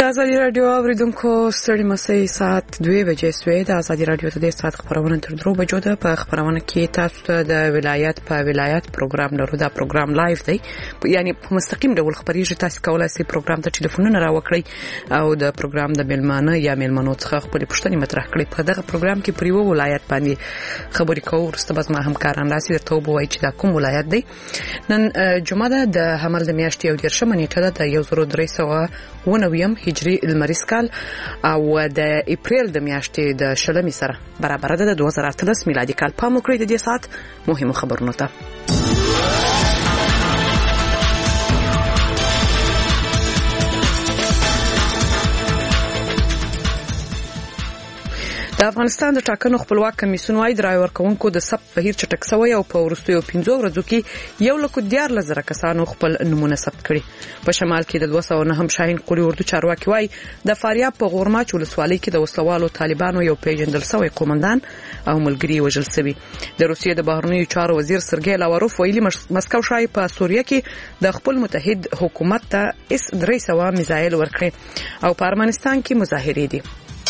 ازادي رادیو اوریدونکو ستړي مسئ ساعت 2 بجې سوې د ازادي رادیو د ساعت خبرونه تر 3 بجو ده. په خبرونه کې تاسو ته د ولایت په ولایت پروګرام لرو. دا پروګرام لایو دی، یعنی په مستقیم ډول خبريږي. تاسو کولای شئ پروګرام ته ټلیفونونه راوکړئ او د پروګرام د میلمانه یا میلمنو څخه خپل پوښتنې مطرح کړئ. په دغه پروګرام کې پر یو ولایت باندې خبرې کوو. ورسته به ما همکاران راسي درته ووایي چې دا کوم ولایت دی. نن جمعه ده، د حمل د میاشتې او 13 نیټه ده، د 1390 هجری المریز کال او د اپریل د میاشتې د 20 سره برابر ده د 2013 میلادي کال. په موکړې د دې سات مهمو خبرونو ته د افغانستان د ټاکنو خپلواک کمیسیون وايي د رای ورکوونکو د ثبت بهیر چټک شوی او په وروستیو 15 ورځو کې 1,14,000 کسانو خپل نمونه ثبت کړي. په شمال کې د 209 شاهین قولي اردو چارواکي وايي د فاریاب په غورماچ ولسوالۍ کې د وسلوالو طالبانو یو پیژندل شوی قومندان او ملګری وژل شوی. د روسیې د بهرنیو چارو وزیر سرګی لاوروف ویلي مسکو شای په سوریه کې د خپل متحد حکومت ته S-300 میزایل ورکړي او په ارمنستان کې مظاهرې دي.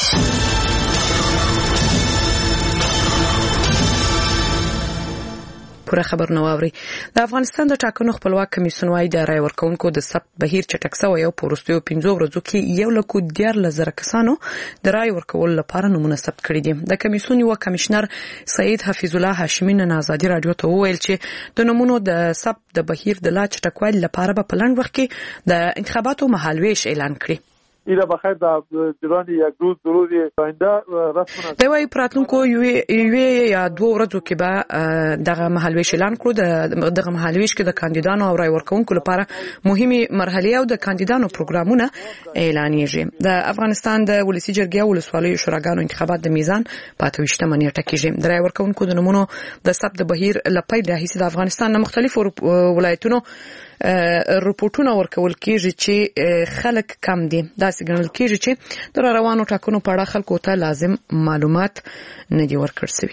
پوره خبر نو اوري. د افغانستان د ټاکنو خپلواک کمیسیون وايي د رای ورکوونکو د ثبت بهیر چټک شوی او په وروستیو 15 ورځو کې 1,14,000 کسانو د رای ورکول لپاره نمونه ثبت کړي دي. د کمیسیون یو کمشنر سید حفیظ الله هاشمی نن ازادي رادیو ته وویل چې د نمونو د ثبت د بهیر د لا چټکوالي لپاره په پلان وخت کې د انتخاباتو مهالويش اعلان کړي. ایله بخیر د جران یک روز ضروري آینده رسمونه دی وای پراتونکو یو یا 2 ورځو کې به دغه مهالويش اعلان کړو. دغه مهالويش کې د کاندیدانو او رای ورکوونکو لپاره مهمه مرحله او د کاندیدانو پروګرامونه اعلانېږي. د افغانستان د ولسی جرګې او ولسوالۍ شوراګانو انتخابات د میزان په 28 نیټه کېږي. د رای ورکوونکو د نمونو د ثبت د بهیر لپاره د هیڅ د افغانستان د مختلفو ولایتونو رپورټونه ورکول کېږي چې خلک کم دي. دا څنګه کېږي چې د روانو ټاکنو په اړه خلکو ته لازم معلومات نه دي ورکړل شوي.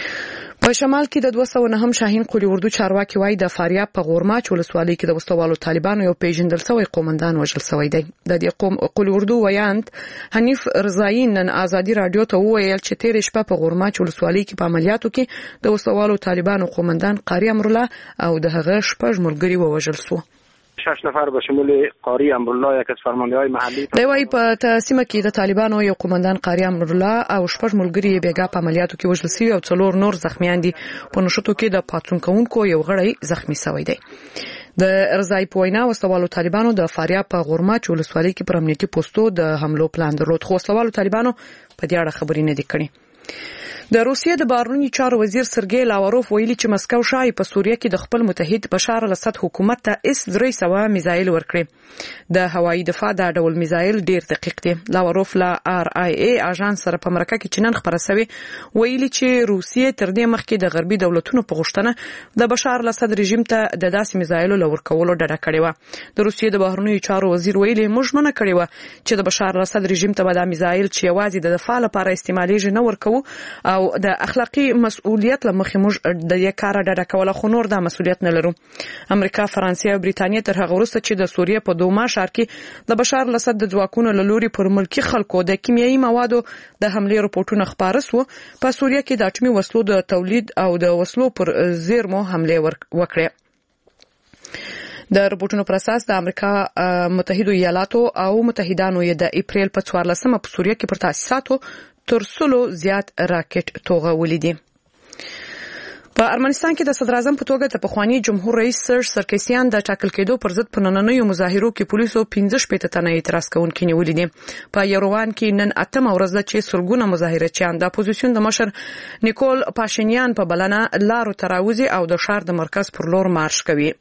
په شمال کې د 209 شاهین قولي اردو چارواکي وايي د فاریاب په غورماچ ولسوالۍ کې د وسلوالو طالبانو یو پیژندل شوی قومندان وژل شوی دی. د دې قوم قولي اردو ویاند حنیف رضایی نن ازادي رادیو ته وویل چې تیر شپه په غورماچ ولسوالۍ کې په عملیاتو کې د وسلوالو طالبانو قومندان قاری امرالله او د هغه شپږ ملګري ووژل شو. 6 نفر به شمول قاری امرالله یک از فرمانده‌های محلی دی وای په تسمه کې د طالبانو یو قومندان قاری امرالله او شپږ ملګري بیګا په عملیاتو کې وژل شوي او 4 نور زخمیان دي. په نشټو کې د پاتون کوونکو یو غړی زخمی شوی دی. د رضای پوینا وسلوالو طالبانو د فاریاب په غورماچ ولسوالۍ کې پر امنیتي پوسټو د حملو پلان درلود. خو وسلوالو طالبانو په دې اړه خبرې نه دي کړې. د روسیې د بهرنیو چارو وزیر سرګی لاوروف ویلي چې مسکو شای په سوریه کې د خپل متحد بشار الاسد حکومت ته S-300 میزایل ورکړي. د هوایي دفاع د ډول میزایل ډیر دقیق دي. لاوروف لا RIA اژانس سره په مرکه کې چنن خبره شوی ویلي چې روسیې تر دې مخکې د غربي دولتونو په غوښتنه د بشار الاسد رژیم ته د داسې میزایلو لورکولو ډډه کړې و. د روسیې د بهرنیو چارو وزیر ویلي موږ منع کړې و چې د بشار الاسد رژیم ته د میزایل چې یوازې د دفاع لپاره استعمالېږي نه ورکو او د اخلاقی مسؤلیت لمخې موږ د یو کار ډډه کوله، خو نور د مسؤلیت نه لرو. امریکا، فرانسې او بریتانیا تر هغه وروسته چې د سوریه په دوما ښار کې د بشار الاسد د ځواکونو له لوري پر ملکی خلکو د کیمیاوي موادو د حملې رپورټونه خبره سو، په سوریه کې د اټومي وسلو د تولید او د وسلو پر زیرمو حمله وکړه. د رپورټونو پر اساس د امریکا متحده ایالاتو او متحدانو د اپریل په 14 په سوریه کې پر تاسیساتو تر 100 زیات راکټ توغولې دي. په ارمنستان کې د صدر اعظم په توګه د پخوانی جمهور رئیس سرژ سرکسیان د ټاکل کېدو پر ضد په نننیو مظاهرو کې پولیسو 15 تنه اعتراض کوونکي نیولې دي. په یروان کې نن 8 ورځ ده چې سلګونه مظاهرچیان د اپوزیسیون د مشر نیکول پاشینیان په بلنه لارو تراوزي او د شهر د مرکز پر لور مارش کوي.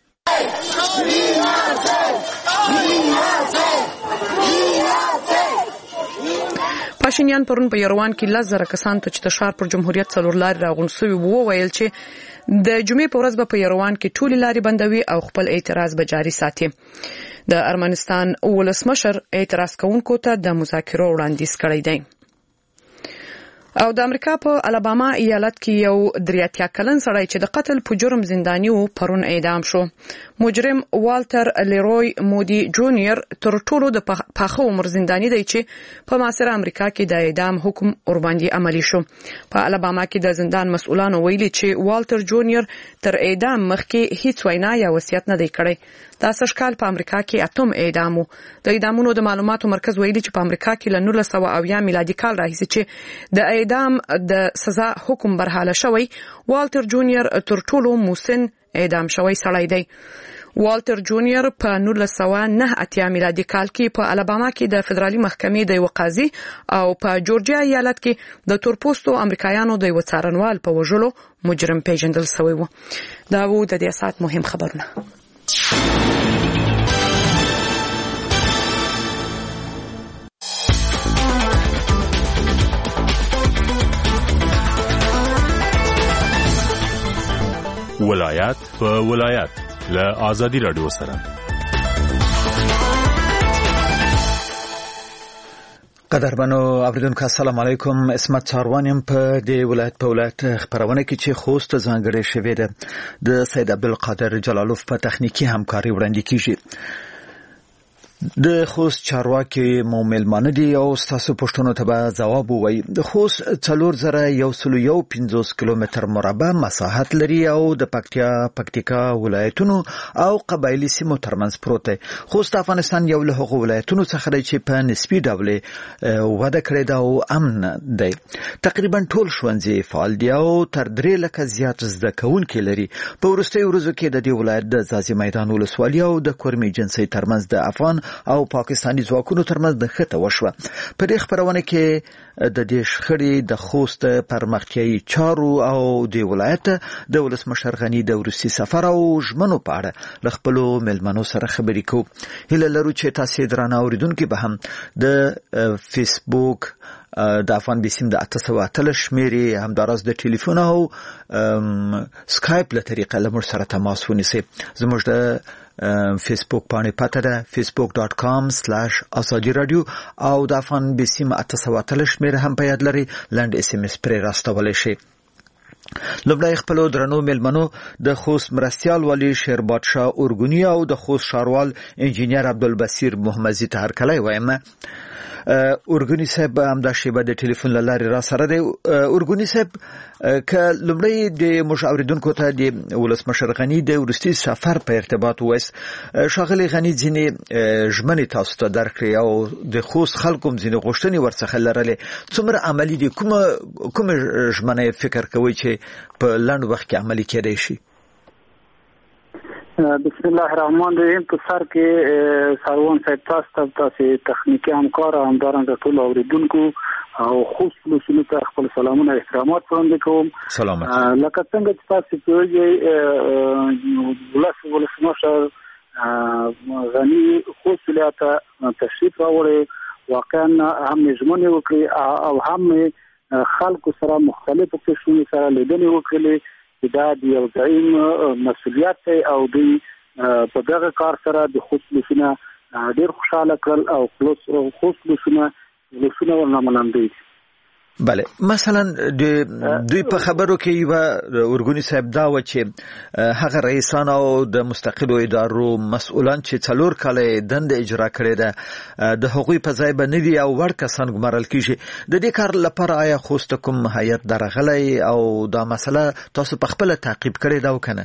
پاشینیان پرون په یروان کې 10,000 کسان ته چې د ښار پر جمهوریت څلور لارې راغونډ شوي وو ویل چې د جمعې په ورځ به په یروان کې ټولې لارې بندوي او خپل اعتراض به جاري ساتي. د ارمنستان ولسمشر اعتراض کوونکو ته د مذاکرو وړاندیز کړی دی. او د امریکا په الاباما ایالت کې یو 83 کلن سړی چې د قتل په جرم زنداني و پرون اعدام شو. مجرم والټر لیروی مودي جونیور تر ټولو د پاخه عمر زنداني دی چې په معاصره امریکا کې د اعدام حکم ور باندې عملی شو. په الاباما کې د زندان مسؤلانو ویلي چې والټر جونیور تر اعدام مخکې هیڅ وینا یا وصیت نه دی کړی. دا سشکال په امریکا کې اتم اعدامو. د اعدامونو د معلوماتو مرکز ویلي چې په امریکا کې ل 1980 میلادي کال راهیسې چې د اعدام د سزا حکم برحاله شوی، والټر جونیور تر ټولو موسن اعدام شوی سړی دی. والټر جونیور په 1989 میلادي کال کې په الاباما کې د فدرالي محکمې د یو قاضي او په جورجیا ایالت کې د تورپوستو امریکایانو د یو څارنوال په وژلو مجرم پیژندل شوی و. دا وو د دې سات مهم خبرونه. ولایت په ولایت له آزادی رادیو سره. قدرمنو اوریدونکو السلام علیکم. اسمت څاروانیم په دې ولایت په ولایت خبرونه کې چې خوست ځانګړې شوې ده د سید عبدالقادر جلالوف په تخنیکی همکاري وړاندې کیږي. د خوست چارواکي موملمانه دي او تاسو پښتنو ته به جواب وایي. د خوست 4150 کیلومتر مربع مساحت لري او د پکتیکا ولایتونو او قبایلی سیمو ترمنځ پروت دی. خوست افغانستان یو له هغو ولایتونو څخه دی چې په نسبي ډول وده کړې ده او امن دی. تقریبا ټول ښوونځي فعال دي او تر 3 لکه زیات زده کوونکي لري. په وروستیو ورځو کې د دې ولایت د ځاځي میدان ولسوالۍ او د کورمي جنسي ترمنځ د افغان او پاکستاني ځواکونو ترمنځ د خټه وشوه. په دې خبرونه کې د دې شخړې د خوست پرمختیايي چارو او د ولایت د ولسمشر غنی د روسي سفر او ژمنو په اړه ل خپل ملمنو سره خبرې کوو. هله لرو چې تاسو درانه اوریدونکو به هم د فیسبوک د افغان بیسیم د 883 شمیرې همدارس د ټلیفون او سکایپ له طریقې له موږ سره تماس ونیسئ. زموږ د فیسبوک باندې پته ده facebook.com/azadi radio او د افغان بیسیم 883 شمیرې هم په یاد لري. لاند اس ام اس پر راستولای شي. لومړی خپل درنو ملمنو د خوست مرستيال والی شیر بادشاه اورګونی او د خوست ښاروال انجینیر عبدالبصیر محمدزی ته هرکلی وایم. اورګونی صاحب همدا شیبه د ټلیفون لارې را سره دی. اورګونی صاحب ک لومړی د مشاوریدونکو ته د ولسمشر غنی د روسي سفر په ارتباط وایس شاغلی غنی ځینې ژمنې تاسو ته درکړي او د خوست خلکو ځینې غوښتنې ورڅخه لرلې. څومره عملی دي؟ کوم ژمنې فکر کوي چې په لنډ وخت کې عملي کېدای شي؟ بسم الله الرحمن الرحیم. په سر کې ساروان صاحب تاسو تخنیکی همکار او همدارنګه ټول اوریدونکو او خصوصي ته خپل سلامونه احترامات وړاندې کوم. سلامات. لکه څنګه چې تاسو پیږئ ولسمشر غنی خوست ولایت تشریف راوړی. واقعا هم ژمنې وکړي او هم خلکو سره مختلفو قسمونو سره لیدنې وکړي. دا د یو ځایم مسؤلیت دی او دوی په دغه کار سره د خصوصونه ډېر خوشاله کړل او خصوصونه ورنامنم دي. بله، مثلا دوی په خبرو کې یو اورګونی صاحب دا و چې هغه رئیسان او د مستقلو ادارو مسؤلان چې 4 کاله دند اجرا کړي ده د حقوقي په ځای باندې دي او ور کسان ګمارل کیږي. د دې کار لپاره آیا خوست کوم هیئت درغلی او دا مسله تاسو په خپل تعقیب کړی دا وکنه؟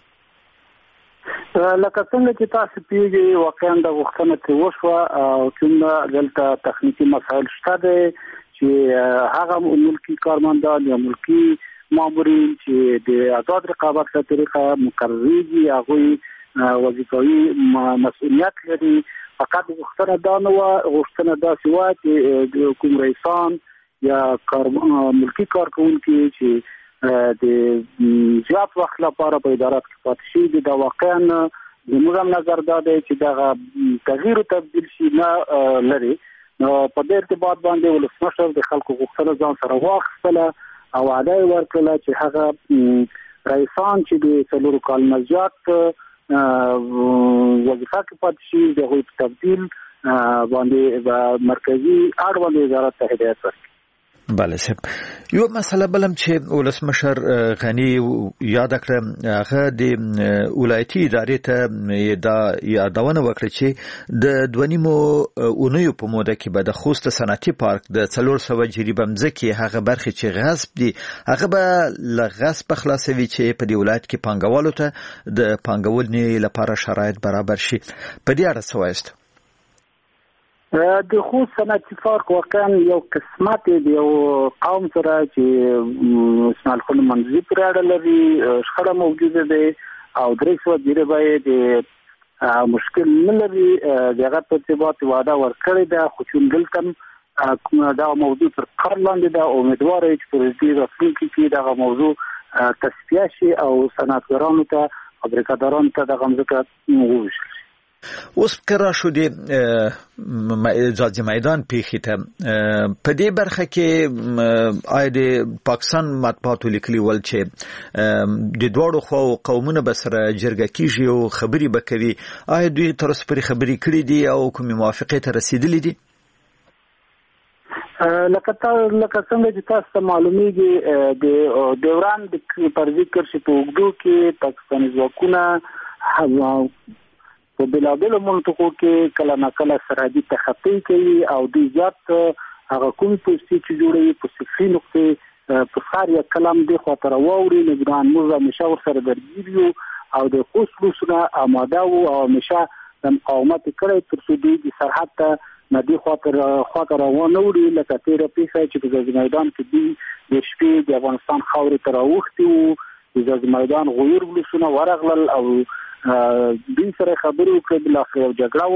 لکه څنګه چې تاسو پیږي واقعا د وختونه کې وشوه او څنګه دلته تخنیکی مسایل شته دي چې هغه ملکی کارمندان یا ملکی مامورین چې د آزاد رقابت په طریقه مقرري دي هغه وظیفوي مسؤلیت لري. فقط وختونه دا نو غوښتنه دا سوا چې کوم رئیسان یا ملکی کارکونکي چې د زیات وخت لپاره په ادارات کې پاتې شي دا واقعا زموږ نظر دا دی چې دا تغییر او تبديل شي نه لري. په دې ارتباط باندې ولسمشر د خلکو غوښتنه ځان سره واخیستله او وعده ورکړه چې هغه رئیسان چې د 4 کال نه زیات وظیفه کې پاتې شي د تبديل باندې مرکزی اړوند وزارت ته هدایت ورکړي. بله صاحب یو مسله بلم چې ولسمشر غنی یاد کړ هغه د ولایتي ادارې ته دا یادونه وکړه چې د 2.5 اونیو په موده کې به د خوست صنعتي پارک د 400 جریبه مځکې هغه برخه چې غصب دي هغه به له غصب خلاصوي چې په دې ولایت کې پانګوالو ته د پانګونې لپاره شرایط برابر شي په دې اړه څه وایست؟ د خوست صنعتي پارک واقعا یو قسمت دی یو قوم سره چې اسماعیل خان منځي پر اړه لري شخړه موجوده ده او 300 جریبه د مشکل نه لري دغه په ارتباط وعده ورکړی ده خو چې دلته دا موضوع پر قرار لاندې ده امیدوار یم چې پر دې راتلونکي کې دغه موضوع تصفیه شي او صنعتګرانو ته فابریکادارانو ته دغه ځمکه وویشل شي. اوس کرا شو دی ځاځي میدان پیښې ته په دې برخه کې آی د پاکستان مطبوعاتو لیکلي ول چې د دوړو خو قومونه به سره جرګه کیږي او خبري به کوي آی دوی تر اوسه پرې خبري کړې دي او کومه موافقه ته رسیدلې دي؟ لکه څنګه چې تاسو معلومیږي د دوران د پر ذکر شي په وګړو کې پاکستاني ځواکونه په بلابلو منطقو کې کله ناکله سرحدي تخطي کوي او د زیات هغه کوم پوسټي چې جوړوي په صفري نقطې په خار یا کلام د خاطر ووري نگران موږ همیشه ورسره درګیو او د خوشبوسونه آماده وو او همیشه د مقاومت کړی تر څو د سرحد ته ندی خاطر روانه وړي لکه تیر پیښه چې په میدان کې د شپې د افغانستان خاورې ته راوښتي وو د میدان غویر ولسونه ورغلل او دوی سره خبرې وکړې بل اخر جګړه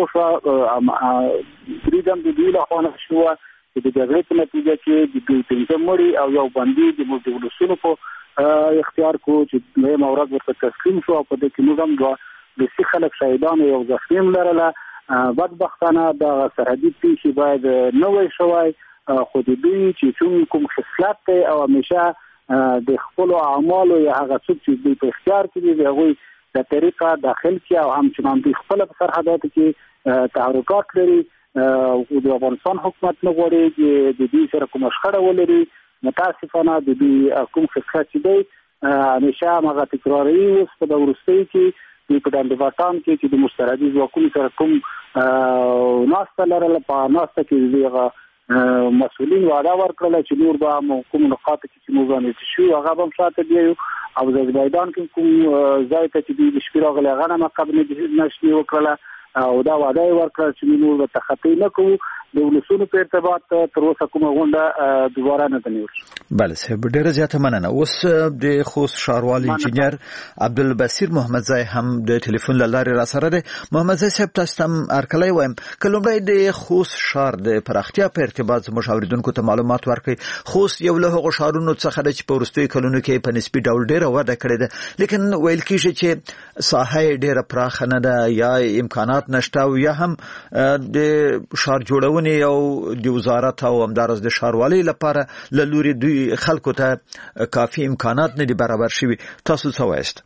وشوه فریدم د دوی له خوا شو چې د جګړې په نتیجه کې د دوی پنځه مړي او یو باندې د مولدولسونو په اختیار کو چې نه مورد ورته تسلیم شو په دې کې موږ هم د سی خلک شهیدان یو زخمیم لرله بدبختانه د سرحدي پیښې باید نه وای شوی خو د دوی چې کوم خصلت ته او همیشه د خپل اعمالو یا هغه څه چې دوی په اختیار کې دي هغه د طریقه داخل کې او همچنان د خپل سرحداتو کې تحرکات لري او د افغانستان حکومت نه غواړي چې د دې سره کوم شخړه ولري متاسفانه د دې کوم خصلت دی همیشه هغه تکراري اوس په ورستۍ کې په دندې وطن کې چې د مستردي ځواکونو سره کوم ناسته لرله په ناسته کې دغه مسؤلین وعده ورکړل چې نور به کوم نقاط چې موږ نه شو هغه هم شاته دی او د میدان کې کوم ځای ته چې د شپې راغلي هغه نه مقابله نشي وکړه او دا وعده ورکړل چې موږ به تخطي نه کوو د ولسونو په ارتباط تر اوسه کومه غونډه دوباره نه ده نیول. بله صاحب ډیره زیاته مننه. اوس د خوست ښاروال انجینر عبدالبصیر محمد زای هم د ټلیفون له لارې را سره دی. محمد زای صاحب تاسو ته هرکلی وایم که لومړی د خوست ښار د پراختیا په ارتباط زموږ اورېدونکو ته معلومات ورکړئ. خوست یو له هغو ښارونو څخه ده چې په وروستیو کلونو کې په نسبي ډول ډیره وده کړې ده لیکن ویل کېږي چې ساحه یې ډیره پراخه نه ده یا امکانات نشته او یا هم د ښار جوړونې او د وزارت او همدارس د ښاروالۍ لپاره له لوري دوی خلکو ته کافي امکانات نه دي برابر شوي. تاسو څه وایست؟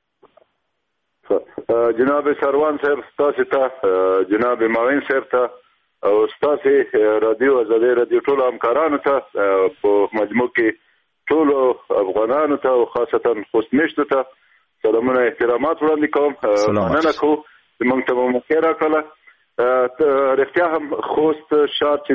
جناب سروان صاحب تاسو ته جناب معین صاحب ته او تاسو رادیو آزادي رادیو ټول همکارانو ته په مجموع کې ټول افغانانو ته او خاصتا خوست میشتو ته سلامونه احترامات وړاندې کوم. مننه کوم چې موږ ته مو خیر راکړه. رښتیا هم خوست ښار چې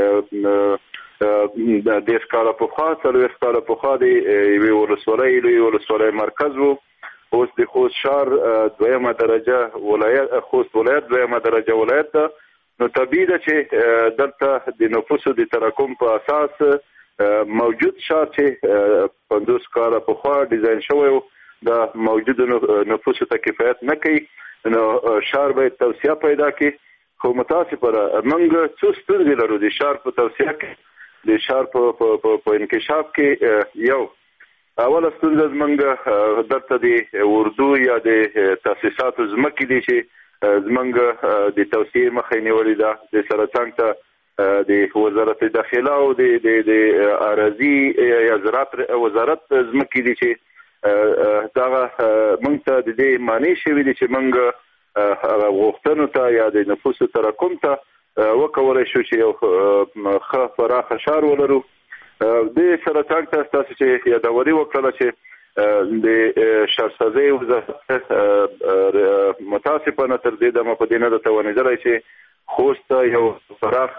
د 10 کاله پخوا 40 کاله پخوا د یوې ولسوالۍ لوی ولسوالۍ مرکز وو. اوس د خوست ښار دویمه درجه ولایت خوست ولایت دویمه درجه ولایت ده. نو طبیعي ده چې دلته د نفوسو د تراکم په اساس موجود ښار چې 50 کاله پخوا ډیزاین شوی و د موجودو نفوسو ته کفایت نه کوي. نو ښار باید توسعه پیدا کړي خو متاسفانه موږ څو ستونزې لرو د ښار په توسعه کې د ښار په انکشاف کې. یو اوله ستونزه زموږ دلته د اردو یا د تاسیساتو ځمکې دي چې زموږ د توسعې مخه نیولې ده. د سره څنګ ته د وزارت داخله او د اراضي یا زراعت وزارت ځمکې دي چې دا موږ ته د دې معنی شوی دي چې موږ غوښتنو ته یا د نفوسو تراکم ته وکولای شو چې یو ښه پراخه ښار ولرو. د سرطان تاسو چې یادوري وکړه چې د شهرسازۍ وزارت متاسفانه تر دې دمه په دې نه توانېدلی چې خوست یو پراخ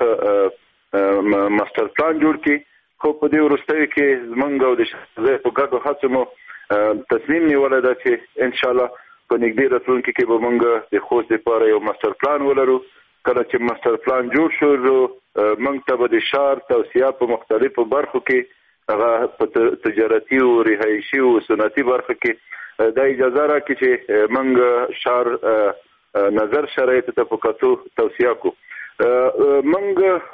ماستر پلان جوړ کړي، خو په دې وروستیو کې زمونږ او د شهرسازۍ په ګډو هڅو مو تصمیم نیولی ده چې انشاءالله په نږدې راتلونکي کې به موږ د خوست لپاره یو ماستر پلان ولرو. کله چې ماستر پلان جوړ شو موږ ته به د ښار توسعه په مختلفو برخو کې هغه په تجارتي او رهایشي او صنعتي برخه کې دا اجازه راکړي چې موږ ښار نظر شرایطو ته په کتو توسعه کو. موږ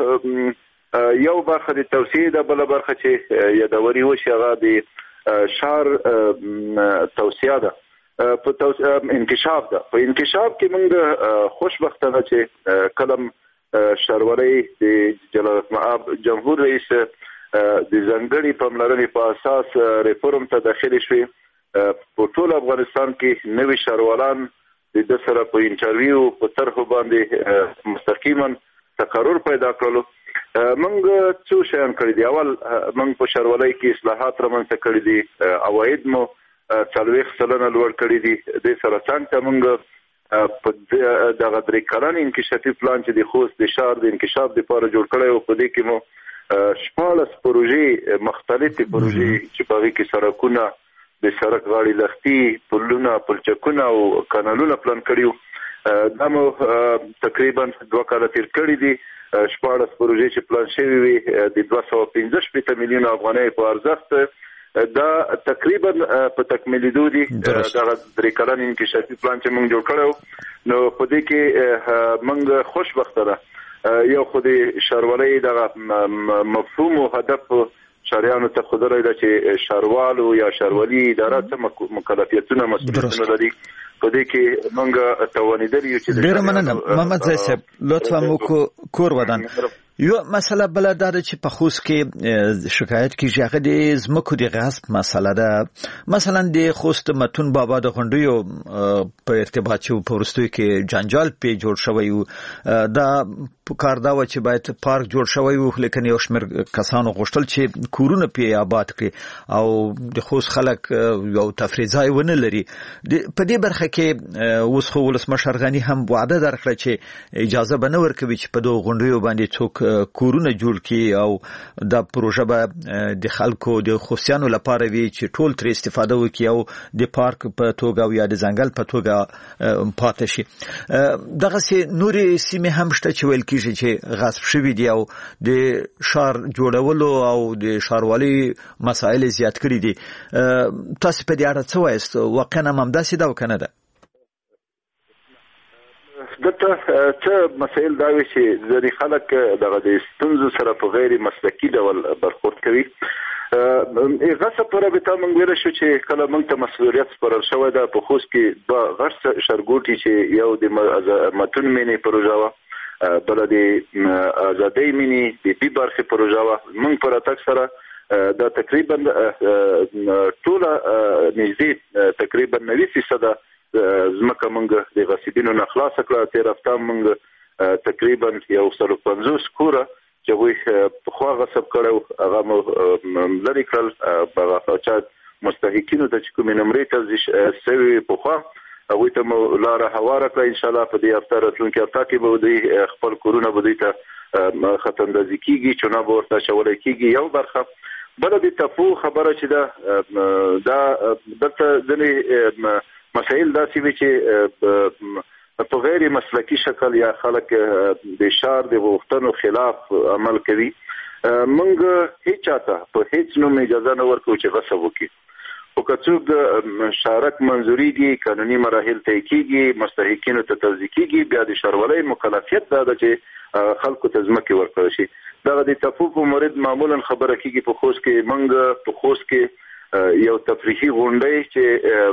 یو برخه د توسعې د بله برخه چې یادوري وشي هغه د ښار توسعه ده، په انکشاف ده. په انکشاف کې موږ خوشبختانه چې کلم ښاروالۍ د جلالالمآب جمهور رئیس د ځانګړي پاملرنې په اساس ریفورم ته داخلي شوې. په ټول افغانستان کې نوي ښاروالان د سره په انټرویو په طرحو باندې مستقیما تقرر پیدا کړلو. موږ څو شیان کړي دي. اول موږ په ښاروالۍ کې اصلاحات رامنځته کړي دي، عواید مو 40% لوړ کړي دي. د سره څنګه موږ په دغه 3 کلن انکشافي پلان چې د خوست د ښار د انکشاف لپاره جوړ کړی او په دې کې مو 14 پروژې مختلفې پروژې چې په هغې کې سړکونه، د سړک غاړې لښتي، پلونه، پلچکونه او کانالونه پلان کړي. دا مو تقریبا 2 کاله تیر کړي دي. 14 پروژې چې پلان شوي وي د 215 میلیون افغانۍ په ارزښت دا تقریبا په تکمیلیدو دي. دغه 3 کلن انکشافي پلان چې موږ جوړ کړی نو په دې کې موږ خوشبختانه یو خو د ښاروالۍ دغه مفهوم او هدف ښاریانو ته ښودلی ده چې ښاروالو یا ښاروالي اداره څه مکلفیتونه مسؤلیتونه لري. په دې کې موږ توانېدلي یو چې ډېره مننه محمد ځای صاحب، لطفا مو کور ودان. یو مسله بل دا ده چې په خوست کې شکایت کیږي هغه د ځمکو د غصب مسله ده. مثلا د خوست متون بابا د غونډیو په ارتباط چې په وروستیو کې جنجال پې جوړ شوی و، دا کار دا و چې باید پارک جوړ شوی و، لیکن یو شمېر کسانو غوښتل چې کورونه پې آباد کړي او د خوست خلک یو تفریح ځای ونه لري. په دې برخه کې اوس خو ولسمشر غني هم وعده درکړه چې اجازه به نه ورکوي چې په دغو غونډیو باندې څوک کورونه جوړ کړي او دا پروژه به د خلکو د خوستیانو لپاره وي چې ټول ترې استفاده وکړي او د پارک په توګه او یا د ځنګل په توګه پاتې شي. دغسې نورې سیمې هم شته چې ویل کېږي چې غصب شوي دي او د ښار جوړولو او د ښاروالۍ مسایل زیات کړي دي. تاسو په دې اړه څه وایاست؟ واقعا هم همداسې ده او که نه ده؟ دلته څه مسایل دا وي چې ځینې خلک دغه د ستونزو سره په غیر مسلکي ډول برخورد کوي. غصب په رابطه موږ ویلی شو چې کله موږ ته مسؤلیت سپارل شوی ده. په خوست کې 2 غټ ښارګوټي چې یو د متون مینې پروژه وه، بله د ازادۍ مینې د بي برخې پروژه وه. موږ په راتګ سره دا تقریبا ټوله نږدې تقریبا 90% ځمکه موږ د غصبینو نه خلاصه کړه. تېر هفته موږ تقریبا 150 کوره چې هغوی پخوا غصب کړی و هغه مو لرې کړل. هغه چا مستحقینو ته چې کومې نمرې ته سوي پخوا هغوی ته مو لاره هواره کړه. انشاءالله په دې هفته راتلونکې هفته کې به دوی خپل کورونه به دوی ته ختماندازي کېږي، چونه به ورته اچولی کېږي. یو برخه. بله د تپو خبره چې ده دا دلته ځینې مسایل داسې وي چې په غیر مسلکي شکل یا خلک د ښار د غوښتنو خلاف عمل کوي. موږ هیڅ چاته په هیڅ نوم اجازه نه ورکوو چې غصب وکړي. خو که څوک د شارک منظوریږي، قانوني مراحل طی کېږي، مستحقینو ته توضیح کېږي، بیا د ښاروالۍ مکلفیت دا ده چې خلکو ته ځمکې ورکړل شي. دغه د تپو په مورد معمولا خبره کېږي. په خوست کې موږ په خوست کې یو تفریحي غونډۍ چې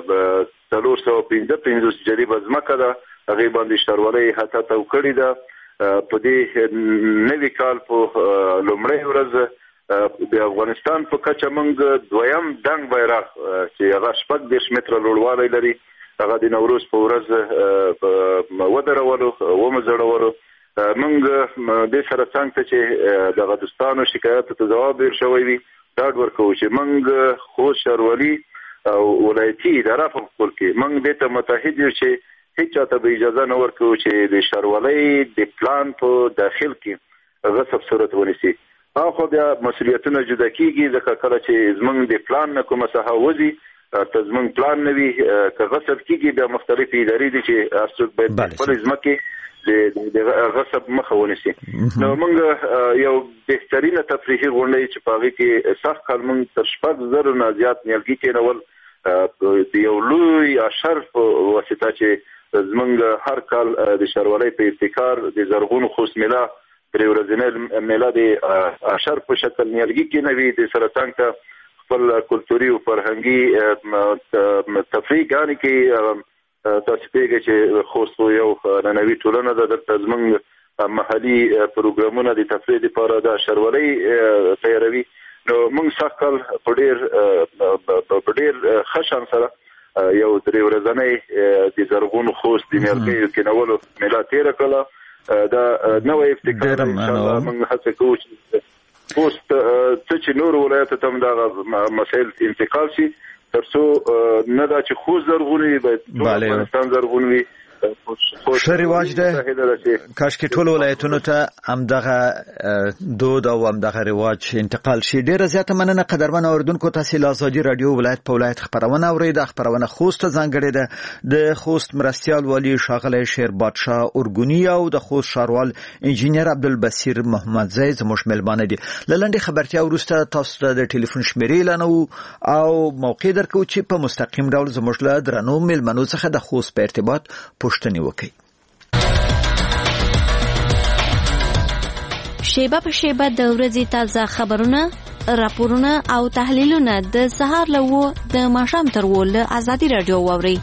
455 جریبه ځمکه ده هغې باندې ښاروالۍ حتی تو کړې ده. په دې نوي کال په لومړۍ ورځ د افغانستان په کچه موږ دویم دنګ بیرغ چې هغه 30 متره لوړوالی لري هغه د نوروز په ورځ ودرولو ومو ځړولو. موږ د سره څنګه چې د غدستانو شکایت ته جواب ورشوي وي دا ورکو چې موږ خو شرولي او ولایتي اداره په خپل کې موږ د ته متحد یو چې هیڅ چاته به اجازه نه ورکو چې د شرولي د پلان په داخل کې غصب صورت ونیسي خو بیا مسؤلیتونه جدا کیږي ځکه کله چې زمونږ د پلان نه کومه ساحه وځي ته زمونږ پلان نه وي که غصب کیږي بیا مختلف ادارې دي چې اساس باید خپل ځمکې د غصب مخه ونیسي نو موږ یو بهترینه تفریحي غونډه چې په هغې کې سخت کال موږ تر 6,000 نه زیات نیالګي کېنول د یو لوی اشر په واسطه چې زمونږ هر کال د شرولۍ په ابتکار د زرغون خوست میله درې ورځنۍ میله د اشر په شکل نیالګي کې نه وي د سره څنګه خپل کلتوري او فرهنګي تفریح ګانې کې تاسو پیږئ چې خوست یو ننوي ټولنه ده دلته زموږ محلي پروګرامونه د تفریح لپاره د شرولۍ تیاروي نو موږ سږ کال په ډېر ښه شان سره یو درې ورځنۍ د زرغون خوست د نیالګیو کېنولو میله تېره کړله دا نوې ابتکار ان شاء الله موږ هڅه کوو چې خوست چې نور ولایت ته هم دا مسایل انتقال شي ترڅو نه دا چې خوست زرغونی باید ټول افغانستان زرغون وي ښه رواج ده کاشکې ټول ولایتونو ته همدغه دود او همدغه رواج انتقال شي ډیره زیاته مننه قدرمن اوریدونکو تاسو له ازادي رادیو ولایت په ولایت خبرونه اورئ د خبرونه خوست ځانګړې ده د خوست مرستیال والی ښاغلی شیر بادشاه اورګونی او د خوست ښاروال انجینر عبدالبصیر محمدزی زموږ میلمانه دي له لنډې خبرتیا وروسته تاسو ته د ټلیفون شمیرې اعلانوو او موقع درکوو چې په مستقیم ډول زموږ له درنو میلمنو څخه د خوست په ارتباط پوښتنې وکړي شیبه په شیبه د ورځې تازه خبرونه راپورونه او تحلیلونه د سهار له 9 د ماښام تر 10 له ازادي رادیو واورئ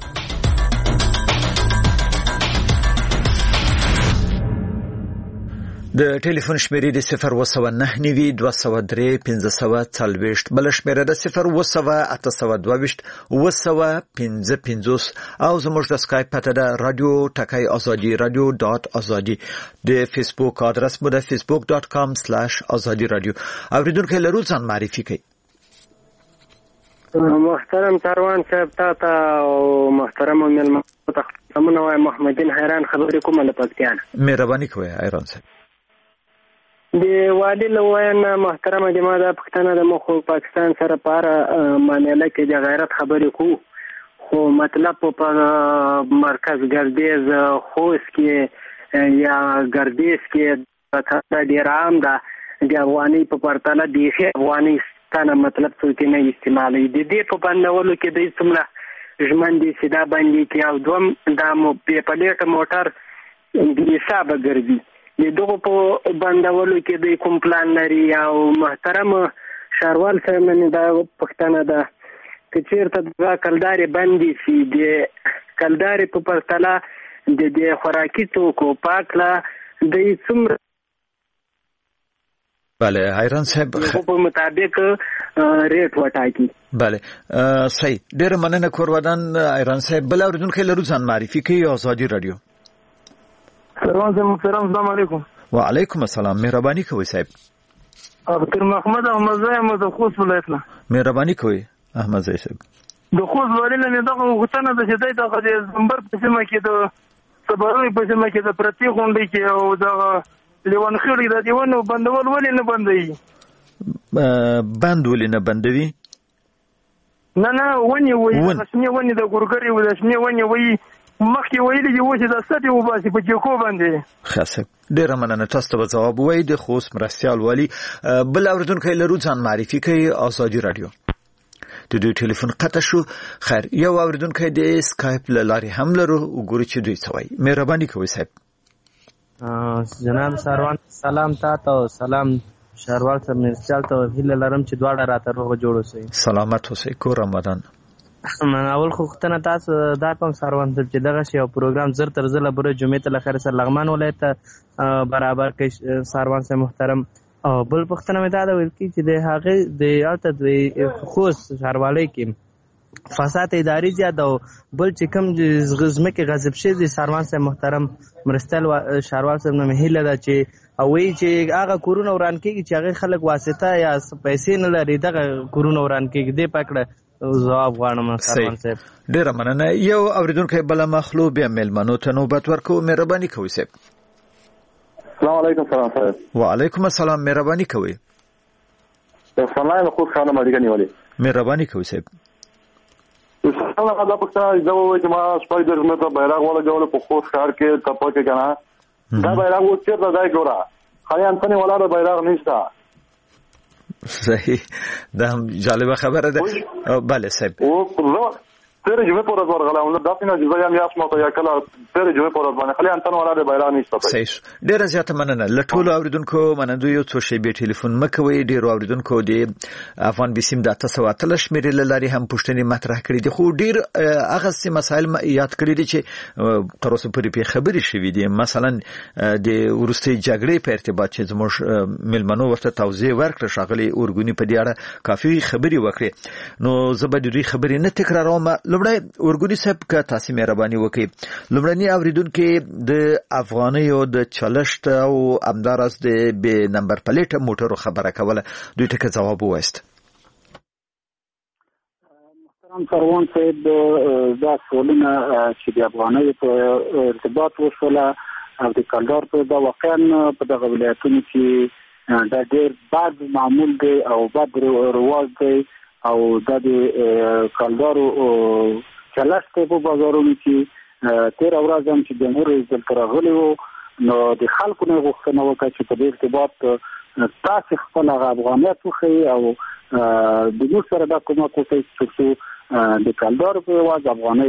د ټلیفون شمیرې د 02992031540 بل شمیره د 02822 او زموږ د اسکایپ پته ده رادیو ټکای ازادي radio.azadi د فیسبوک آدرس مو د facebook.com/azadi radio اوریدونکو لرو ځان معرفي کړئ محترم کاروان صاحب تا او محترم ملمنو ته سمونه وای محمدین حیران خبرې کومه له پکتیان مهرباني کوئ حیران صاحب د وادي لوینا محترمه جماعت پښتنه د مخ پاکستان سره پاره معاملې کې د غیرت خبرې کو خو مطلب په مرکز ګردیز خوست کې یا ګردیز کې په ډیر عام ده د افغاني په پرتله د افغانستان مطلب څه کې نه استعمالي د دې په باندې کې د څومره ژمندې سیدا باندې کې او دوم د پلیټ موټر د حساب ګرځي دغه په باندې کې د کوم پلان لري او محترم شاروال صاحب نه دا پښتنه ده چې چیرته د کلدارې باندې شي د کلدارې په پرتله د خوراکي توکو پاکله د څومره بله حیران صاحب په مطابق ریټ وټاکي بله صحیح ډېر مننه کورودان حیران صاحب بل اوریدونکو لرو ځان معرفي کوي ازادي رادیو محترم السلام علیکم وعلیکم السلام مهرباني کوئ صاحب ډاکټر محمد احمد زایم د خوست ولایت نه مهرباني کوئ احمد زایم صاحب د خوست ولایت نه دغه غوښتنه ده چې د زمبر په سیمه کې د صبروي په سیمه کې د پرتی غونډې کې او د لیوان خېړې د دیوانو بندول ولې نه بندوي بند ولې نه بندوي نه ونی وي رسمي ونی د ګورګري و د رسمي ونی وي مخکې ویلي چې وځي د ستې وباسي په جوکو باندې خاصه ډېر مننه تاسو ته جواب وای د خوست مرستیال والی بل اوریدونکو لرو ځان معرفي کوي ازادي رادیو د دوی ټلیفون قطع شو خیر یو اوریدونکو د اسکایپ لاري هم لرو وګورئ چې دوی څه وایي مهرباني کوئ صاحب جناب ساروان سلام تاسو سلام شاروال صاحب مرستیال ته هیله لرم چې دواړه راته روغ جوړ اوسئ سلامت اوسئ کور رمضان من اول خو ختنه تاسو دا کوم ساروان ته چې دغه شی او پروګرام زر تر زله بره جمعې ته لخر سره لغمان ولایت برابر کې ساروان سره محترم او بل پښتنه مې دا ویل کی چې د هغه د الته د خوست ښاروالۍ کې فساد اداري زیات او بل چې کوم ځمکې غصب شوي دي سروان صاحب محترم مرستل شاروال صاحب نه هیله ده چې او وی چې هغه کورونه وران کېږي چې هغه خلک واسطه یا پیسې نه لري دغه کورونه وران کېږي دې پکړه جواب غواړم سروان صاحب. ډیره مننه. یو اوریدونکو بل مخلوق بیا ملمنو ته نوبت ورکو. مهرباني کوئ صاحب. السلام علیکم. سلام صاحب. وعلیکم السلام. مهرباني کوئ. سلام خو خانه ماډیګه نیولې. مهرباني کوئ صاحب. څنګه دا پښتنه زو چې ما سپای د زموږ بیرغ ولا جوړ په خوښ ښار کې تپو کې کنه دا بیرغ و چې دا ځای ګورا خلیان څنګه ولا د بیرغ نشته. صحیح. دا هم جالبه خبره ده. بله صاحب. او تیر جمعه پر ورځ ورغلاو دا څنګه چې زه یم یاس مو ته یا کله تیر جمعه پر ورځ باندې خلیان څنګه ولا د بیرغ نشته. صحیح. ډیره زیاته مننه. لټول اوریدونکو منندوی یو څو شی به ټلیفون مکوي. ډیرو اوریدونکو د افغان بسیم د 813 شمیرې لاري هم پوښتنې مطرح کړې دي خو ډیر هغه سي مسایل یاد کړی دي چې تر اوسه پورې په خبري شوې دي. مثلا د ورستي جګړې په ارتباط چې زموږ ملمنو ورته توضیح ورکړه شاغلي اورګونی په دې اړه کافي خبري وکړي. نو زبدري خبري نه تکراروم. لومړی اورګونی صاحب که تاسو مهرباني وکړئ لومړنی اوریدونکو د افغانیو د چلشت او امدارس د به نمبر پلیټ موټرو خبره کوله دوی ته جواب وایست. محترم سروان صاحب دا سوالونه چې د افغانیو په ارتباط وشوله او د کلدار په دا واقعا په دغه ولایتونو کې دا ډېر بد معمول دی او بد رواج دی او دا د کلدارو چلشت په بازارونو کې تیر ورځ هم چې د نور دلته راغلي وو نو د خلکو نه غوښتنه وکړه چې په دې ارتباط تاسو خپل افغانیت وښیي او د نور سره دا کومه کوشش چې د کلدار په واځ افغاني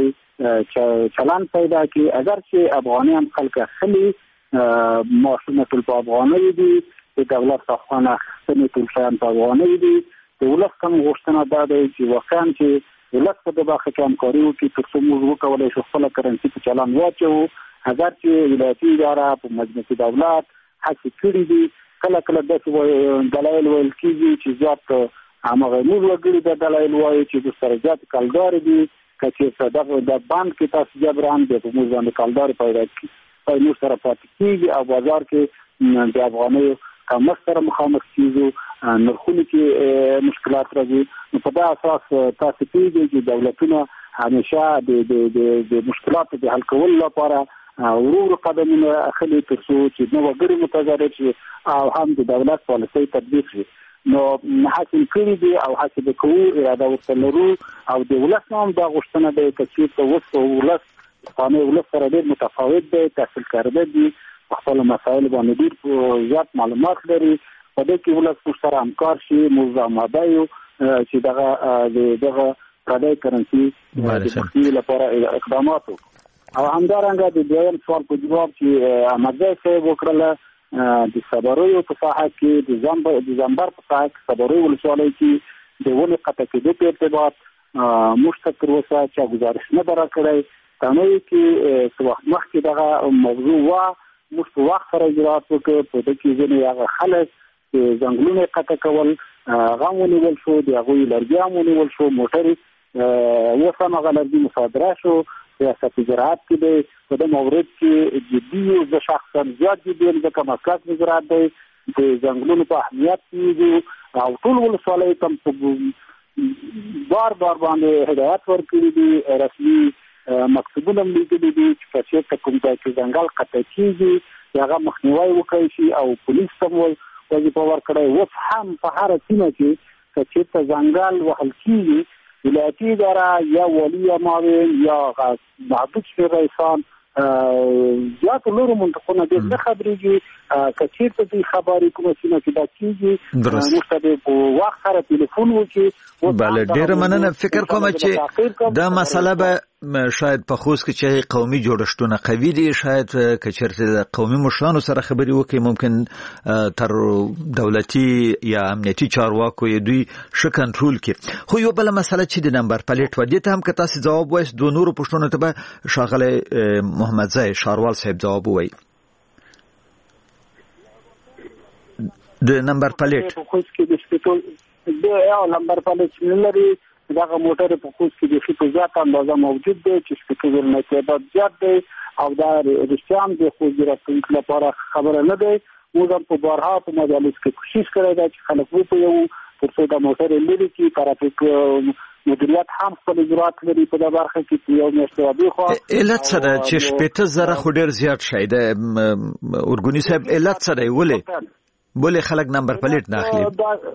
چلن پیدا کی اگر چې افغاني هم خلک خلی ماشومه ټول په افغاني دي د دولت څخه خپل ټول شان په افغاني دي د ولس کوم غوښتنه دا دی چې واقعا چې ولس په دغه کې همکاري وکړي ترڅو موږ وکولای شو خپل کرنسي په چلن واچو. اگر چې ولایتي اداره په مجلس دولت هڅه کړې دي کله کله د دلایل ویل کیږي چې ځات هغه موږ وګړي د دلایل وایي چې د سرجات کلدار دي چې صدق د بانک کې تاسو جبران د موږ باندې کلدار پیدا کی په نور سره پاتې کیږي او بازار کې د افغاني کم سره مخامخ کیږي نرخونه کې مشکلات راځي. په دا اساس تاسو پیږي چې دولتونه همیشه د مشکلاتو د حل کولو لپاره ورور قدمونه اخلي ترڅو چې نو وګړي متضرر شي او هم د دولت پالیسي تطبیق شي. نو حاصل کړی دي او حاصل کوو اراده وکړو او د ولس نوم دا غوښتنه ده چې په وسو ولس قانون ولس سره ډېر متفاوت دي تحصیل کړی دي خپل مسایل باندې ډېر زیات معلومات لري په دې کې ولس سره همکار شي موږ آماده یو چې دغه پردی کرنسي د مخنیوي لپاره اقدامات وکړو. او همدارنګه د دویم سوال په جواب چې امازه صاحب وکړله د صبروي په ساحه کې د زمبر په ساحه کې صبروي ولسوالۍ کې د ونې قطع کېدو په ارتباط مشتکر وسه چې گزارش نه درکړی تنوي کې څو وخت مخکې دغه موضوع وا موږ په وخت سره اجرات وکړو په دې کې ځینې هغه خلک چې ځنګلونه قطع کول غوونی ول شو د هغوی لرګي هم ونیول شو موټرې وسه هغه لرګي مصادره شو سیاست زراعت کې د په دې مورد کې جدي د شخصا زیات جدي د کماسکات زراعت دی د ځنګلونو په اهمیت کې او ټول ولسوالۍ تم بار باندې هدایت ورکړي دي رسمي مکتوبونه لیکلي دي چې کوم ځای کې ځنګل قطع کیږي هغه مخنیوي وکړي شي او پولیس هم وظیفه ورکړي اوس هم په هر سیمه کې چې ځنګل وهل کیږي ولایتي اداره یا ولی معاون یا محدود شوي رئیسان زیات لورو منطقونه دې څه خبرېږي کچیر ته دې خبرې کومه سیمه کې دا کیږي موږ ته په وخت سره ټلیفون وکړي. بله ډېره مننه. فکر کوم چې دا مسله به شاید په خوست کې چې قومي جوړښتونه قوي دي شاید کچیرته د قومي مشرانو سره خبرې وکړي ممکن تر دولتي یا امنیتي چارواکو یې دوی ښه کنټرول کړي. خو یو بله مسله چې د نمبر پلیټ و دې ته هم که تاسو ځواب وایست دوه نورو پوښتنو ته به ښاغلی محمد زای شاروال صاحب ځواب ووایي. د نمبر پلیټ د نمبر پلیټ لري د دغه موټر په خوست کې د شي زیات اندازه موجود دی چې سپیکر نه تعداد زیات دی او دا رښتیا د خوست د راتلونکي لپاره خبره نه دی. موږ په بارها په مجالس کې کوشش کړی دی چې خلک وپوهوو ترڅو د موټر لري کې ترافیک مدیریت هم خپل اجرات لري په دغه برخه کې یو مشتري خو علت سره چې 70,000 خو ډیر زیات شي د اورګونی صاحب علت سره ولې خلک نمبر پلیټ نه اخلي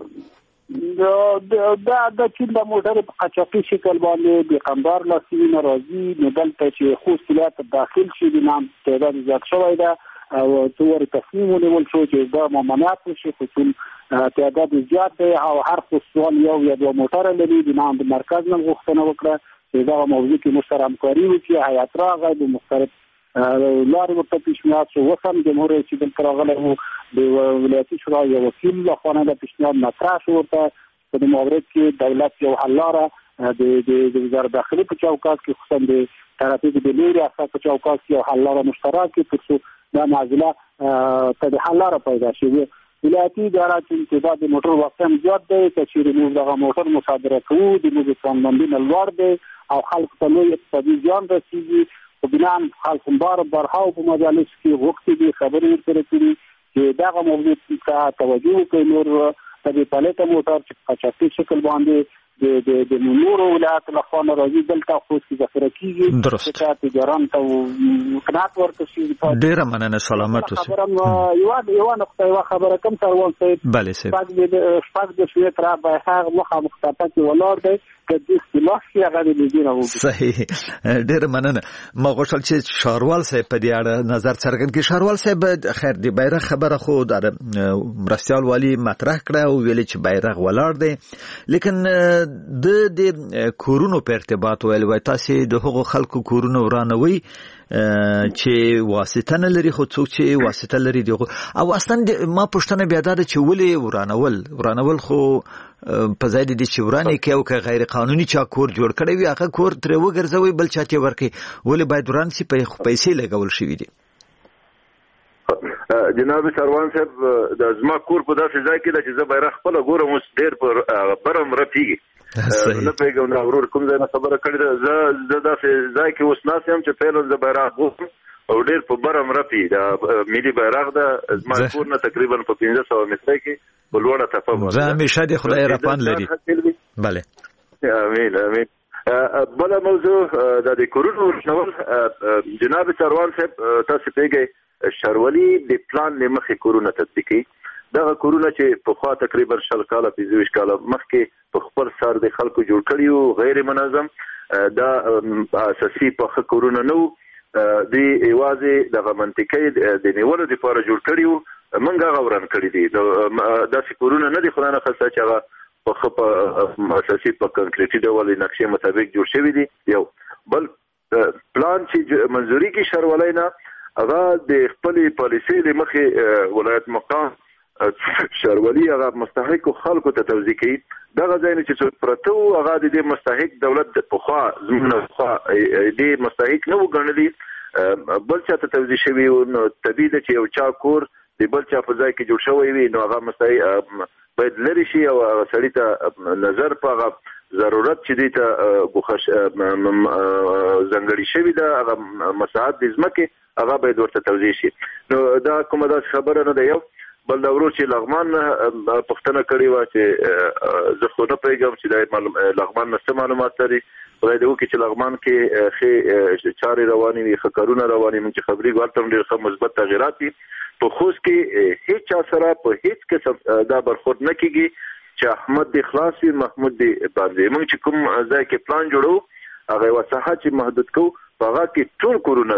دا چې د موټر په قاچاقي شکل باندې د قندار لاسي ناراضي دلته چې خو ولایت داخل شي د نام تعداد زیات شوی ده او تور تصمیم ونیول شو چې دا ممانعت شي خو تعداد زیات دی او هر خصوصال یو یا دوه موټر لري د نام د مرکز نه غوښتنه وکړه چې دا موضوع کې مشترک همکاري وکړي هیات راغی د مختلف لارې ورته پیشنهاد شو وسم جمهور رئیس د راغله وو د ولایتي شورا یو وکیل له خوا د پیشنهاد مطرح شو ورته په مورد کې دولت یو حل لاره د وزارت داخلي په چوکاټ کې خصوصا د ترافیک د لوري اساس په چوکاټ کې یو حل لاره مشترک ترڅو دا معضله ته د حل لاره پیدا شي. ولایتي اداره چې تعداد موټر واقعا زیات دی چې موږ دغه موټر مصادره کوو د موږ څنګه لوړ دی او خلک ته نوې اقتصادي زیان رسیږي او بنان خلک بارها په مجالس کې وخت دي خبرې ورته کوي چې دغه موضوع ته توجه کوي نور د پالیټ موټر چې په چاپی شکل باندې د نور ولایت له خوا راځي دلته خو چې ذخیره کیږي درست تجاران ته قناعت ورته شي. ډیر مننه سلامت اوسئ. یو نقطه خبره کوم سروال صاحب بله صاحب شپږ د شوی تر به هغه مخه مختطفه کې ولور دی کدي اختلاف شي هغه د دې نه وږي. صحیح ډیر مننه. ما غوښتل چې شاروال صاحب په دې اړه نظر څرګند کړي. شاروال صاحب خیر دی بیرغ خبره خو د مرستيال والی مطرح کړه او ویل چې بیرغ ولاړ دی لیکن د کورونو په ارتباط ویل وای تاسو د هغو خلکو کورونو ورانوي چې واسطه نه لري خو څوک چې واسطه لري دی او اصلا ما پښتنه بیا دا چې ولې ورانول خو په ځای دي چې ورانه کې او که غیر قانوني چا کور جوړ کړی وي هغه کور تر وګرځوي بل چاته ورکي ولې باید وران سي پیسې لګول شي دي. جناب سروان صاحب د زما کور په داسې ځای کې چې زه بیرغ خپل ګورم اوس ډیر پر برم رپیږي نه پیګم دا ورور کوم ځای نه خبره کړې ده زه داسې ځای کې اوس ناس یم چې پیلو زه بیرغ ګورم او ډیر په برم رپی دا ملي بیرغ ده زما کور نه تقریبا په 1500 متره کې بلوړه تفاهم زه همیشه د خدای رحمان لري. بله امين. بل موضوع د کورونو شنول جناب سروان صاحب تاسو پیګه شاروالي د پلان لمخې کورونه تطبیقي دغه کورونه چې په خوا تقریبا 10 کاله 15 کاله مخکې په خپل سر د خلکو جوړ کړیو غیر منظم دا اساسي په کورونه نو د ایوازي د منطقې د نیولو لپاره جوړ کړیو منګه غورن کړی دي دا کورونه نه دي خلانه خاصه چې هغه په اساسي په کنکریټي ډول نقشې مطابق جوړ شوی دي. یو بل پلان چې منځوري کې شاروالي نه هغه د خپل پالیسي لمخې ولایت مقام شاروالي هغه مستحق خلکو ته توزیع کوي دغه ځای نه چې پرته هغه د دې مستحق دولت د پخوا زمونه د مستحق نه وګڼلي بل چا ته توزیع شوی نو طبيعي ده چې یو چا کور د بل چا په ځای کې جوړ شوی وي نو هغه مستحق باید لري شي او سړی ته نظر په هغه ضرورت چې دې ته بوخش زنګړی شوی ده هغه مساحت د ځمکه هغه باید ورته توزیع شي. نو دا کومه دا خبره نه ده. یو بل دا ورو چې لغمان پښتنه کړی و چې زه خو نه پیګم چې د لغمان نه معلومات لري خدای دې وکړي چې لغمان کې خې چارې روانې وي خکرونه روانې مونږ خبري ګورتم ډېر ښه مثبت تغیرات دي په خوست کې هیڅ سره په هیڅ قسم دا برخورد نه کیږي چې احمد د خلاصي محمود د باندې مونږ چې کوم ځای کې پلان جوړو هغه وساحت چې محدود کو هغه کې ټول کورونه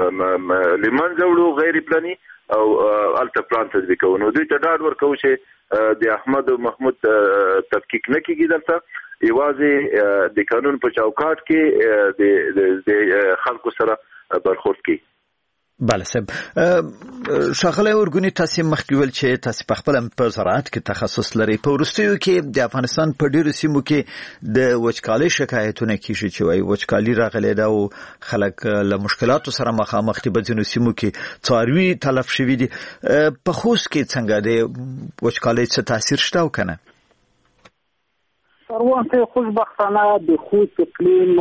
لمن جوړو غیر پلاني او الټ پلان تطبیق کوو نو دوی ته ډاډ ورکوي چې د احمد او محمود تفکیک نه کیږي دلته یوازې د قانون په چوکاټ کې د خلکو سره برخورد کوي. بله صاحب شاغله ورګونی تاسو مخکې ویل چې تاسو په خپل په زراعت کې تخصص لري په ورستیو کې د افغانستان په ډیرو سیمو کې د وچکالۍ شکایتونه کیږي چې وایي وچکالي راغلي دا او خلک له مشکلاتو سره مخامخ دي په ځینو سیمو کې څاروي تلف شوي دي په خوست کې څنګه د وچکالۍ څه تاثیر شته او کنه کاروان ته خوشبختانه د خوست اقلیم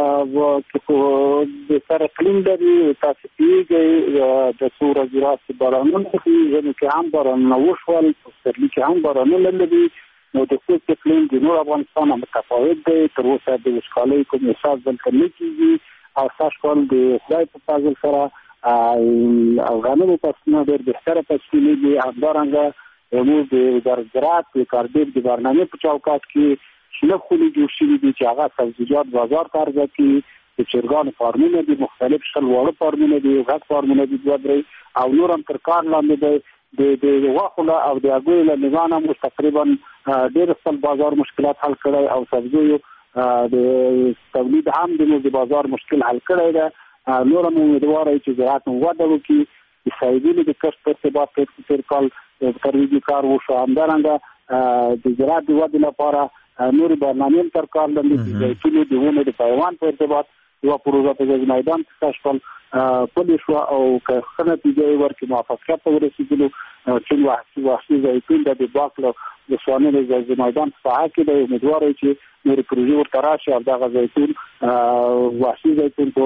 د سر اقلیم لري تاسو پیږئ د څو ورځې راځي بارانونه دي ځینې کې هم بارانونه وشول پسرلي کې هم بارانونه لري نو د خوست اقلیم د نور افغانستان متفاوت دی تر اوسه د وچکالۍ کوم احساس دلته نه کېږي او سږکال د خدای په فضل سره غنمو فصلونه ډېر بهتره فصلونه دي همدارنګه زموږ د وزارت زراعت د کاربیب د برنامې په چوکاټ کې شنه خونې جوړ شوي دي چې هغه سبزیجات بازار ته عرضه کوي د چرګانو فارمونه دي مختلف شل واړه فارمونه دي غټ فارمونه دي دوه درې او نور هم تر کار لاندې دی د غوښو او د هګیو له نظام موږ تقریبا ډېر خپل بازار مشکلات حل کړی او سبزیو د تولید هم د بازار مشکل حل کړی دی نور هم امیدوار یم چې زراعت وده وکړي د صاحبینو د کښت په ارتباط تېر کال ترویجي کار وشو همدارنګه د زراعت د ودې لپاره نورې برنامې تر کار لاندې د زیتونو د ونو د پیوند په ارتباط یوه پروژه په ځای میدان څخه شپل پلې شوه او که ښه نتیجه یې ورکړي موفقیت ته ورسېدلو چون وحشي زیتون د باک له ولسوالۍ د میدان په ساحه کې دی امیدوار یم چې نورې پروژې ورته راشي او دغه زیتون وحشي زیتون په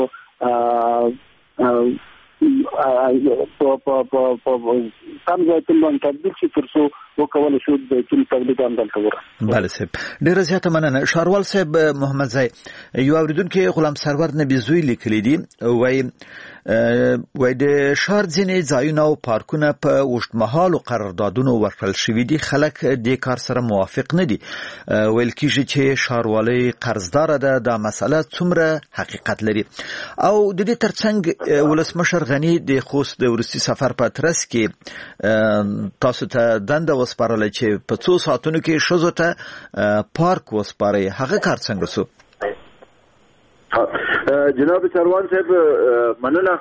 سم زیتون باندې تبدیل شي تر څو وکولای شو د زیتون تولید هم دلته ورسېږي. بله صاحب ډېره زیاته مننه. ښاروال صاحب محمد زی یو اورېدونکي غلام سرور نبي زوی لیکلي دي وایي د ښار ځینې ځایونه او پارکونه په اوږدمهالو قراردادونو ورکړل شوي دي خلک دې کار سره موافق نه دي ویل کېږي چې ښاروالۍ قرضداره ده دا مسله څومره حقیقت لري او د دې ترڅنګ ولسمشر غني د خوست د وروستي سفر په ترڅ کې تاسو ته دنده وسپارله چې په څو ساعتونو کې ښځو ته پارک وسپارئ هغه کار څنګه شو؟ جناب چروان صاحب مننه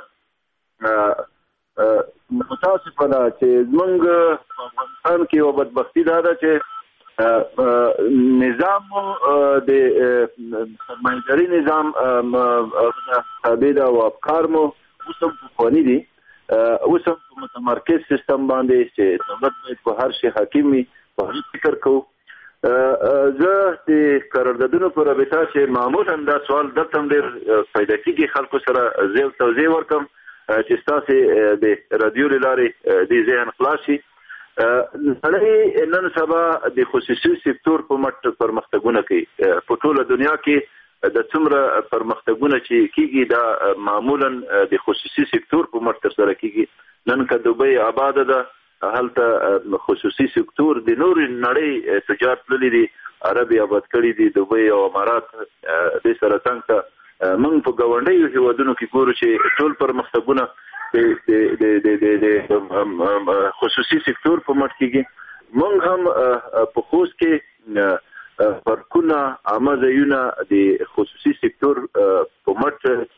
متاسفه ده چې زمونږ افغانستان کې یو بدبختي دا ده چې نظام د سرمایه‌داري نظام تابع ده او افکار مو اوس هم پخواني دي اوس هم په متمرکز سیستم باندې چې دولت باید په هر شي حاکم وي په هر فکر کوو زه د قراردادونو په رابطه چې معمولا دا سوال دلته هم ډېر پیدا کېږي خلکو سره زه توضیح ورکړم چې ستاسې د رادیو له لارې د ذهن خلاص شي نړۍ نن سبا د خصوصي سکتور په مټ پرمختګونه کوي په ټوله دنیا کې د څومره پرمختګونه چې کېږي دا معمولا د خصوصي سکتور په مټ ترسره کېږي نن که دوبۍ آباده ده هلته خصوصي سکتور د نور نړۍ تجارت تللی دي عرب آباد کړي دي دوبۍ او امارات د سره څنګ ته موږ په ګاونډیو هیوادونو کې ګورو چې ټول پرمختګونه د خصوصي سکتور په مټ کېږي موږ هم په خوست کې پارکونه عامه ځایونه د خصوصي سکتور په مټ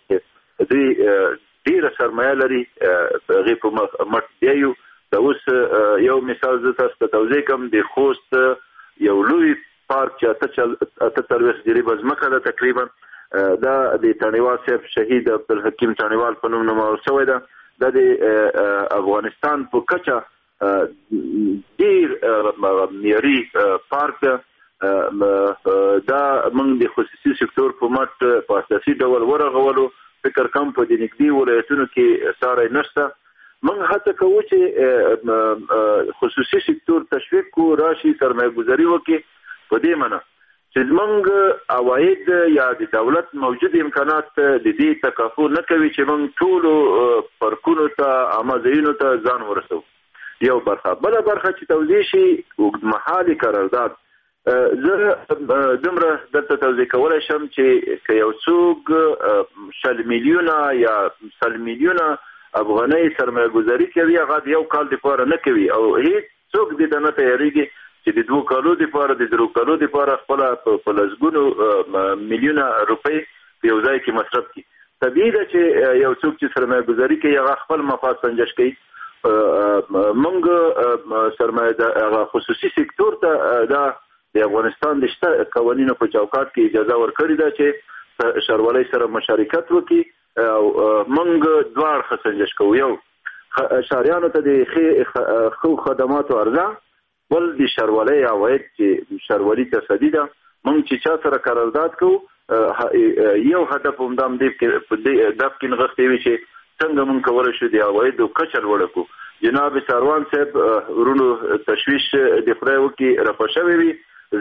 ډېره سرمایه لري هغې په مټ بیایو دا اوس یو مثال زه تاسو ته توضیح کوم د خوست یو لوی پارک چې 48 جریبه ځمکه ده تقریبا دا د تڼیوال صاحب شهید عبدالحکیم تڼیوال په نوم نومول شوی ده دا د افغانستان په کچه ډېر معیاري پارک ده دا موږ د خصوصي سکتور په مټ په اساسي ډول ورغولو فکر کوم په د نږدې ولایتونو کې ساری نشته موږ هڅه کوو چې خصوصي سکتور تشویق کو راشي سرمایه گذاري وکړي په دې معنی چې زموږ عواید یا د دولت موجود امکانات د دې تکافو نه کوي چې موږ ټولو پارکونو ته عامه ځایونو ته ځان ورسوو یو برخه بله برخه چې توضیح شي اوږدمهالي قرارداد زه دومره دلته توضیح کولی شم چې که یو څوک 100 میلیونه یا 100 میلیونه افغانۍ سرمایه گذاري کوي هغه د یو کال دپاره نه کوي او هیڅ څوک دې ته نه تیارېږي چې د 2 کالو دپاره د 3 کالو دپاره خپله په لسګونو میلیونه روپۍ په یو ځای کې مصرف کړي طبیعي ده چې یو څوک چې سرمایه گذاري کوي هغه خپل مفاد سنجش کوي موږ سرمایه خصوصي سکتور ته دا د افغانستان د شته قوانینو په چوکاټ کې اجازه ورکړې ده چې ښاروالۍ سره مشارکت وکړي او موږ دواړه ښه سنجش کوو یو ښاریانو ته د ښو خدماتو عرضه بل د ښاروالۍ عواید چې ښاروالي تصدي ده موږ چې چا سره قرارداد کوو یو هدف هم د کې نغښتې وي چې څنګه موږ کولی شو د عوایدو کچه لوړه کړو. جناب سروان صاحب ورونو تشویش د خدای وکړي رفع شوی وي.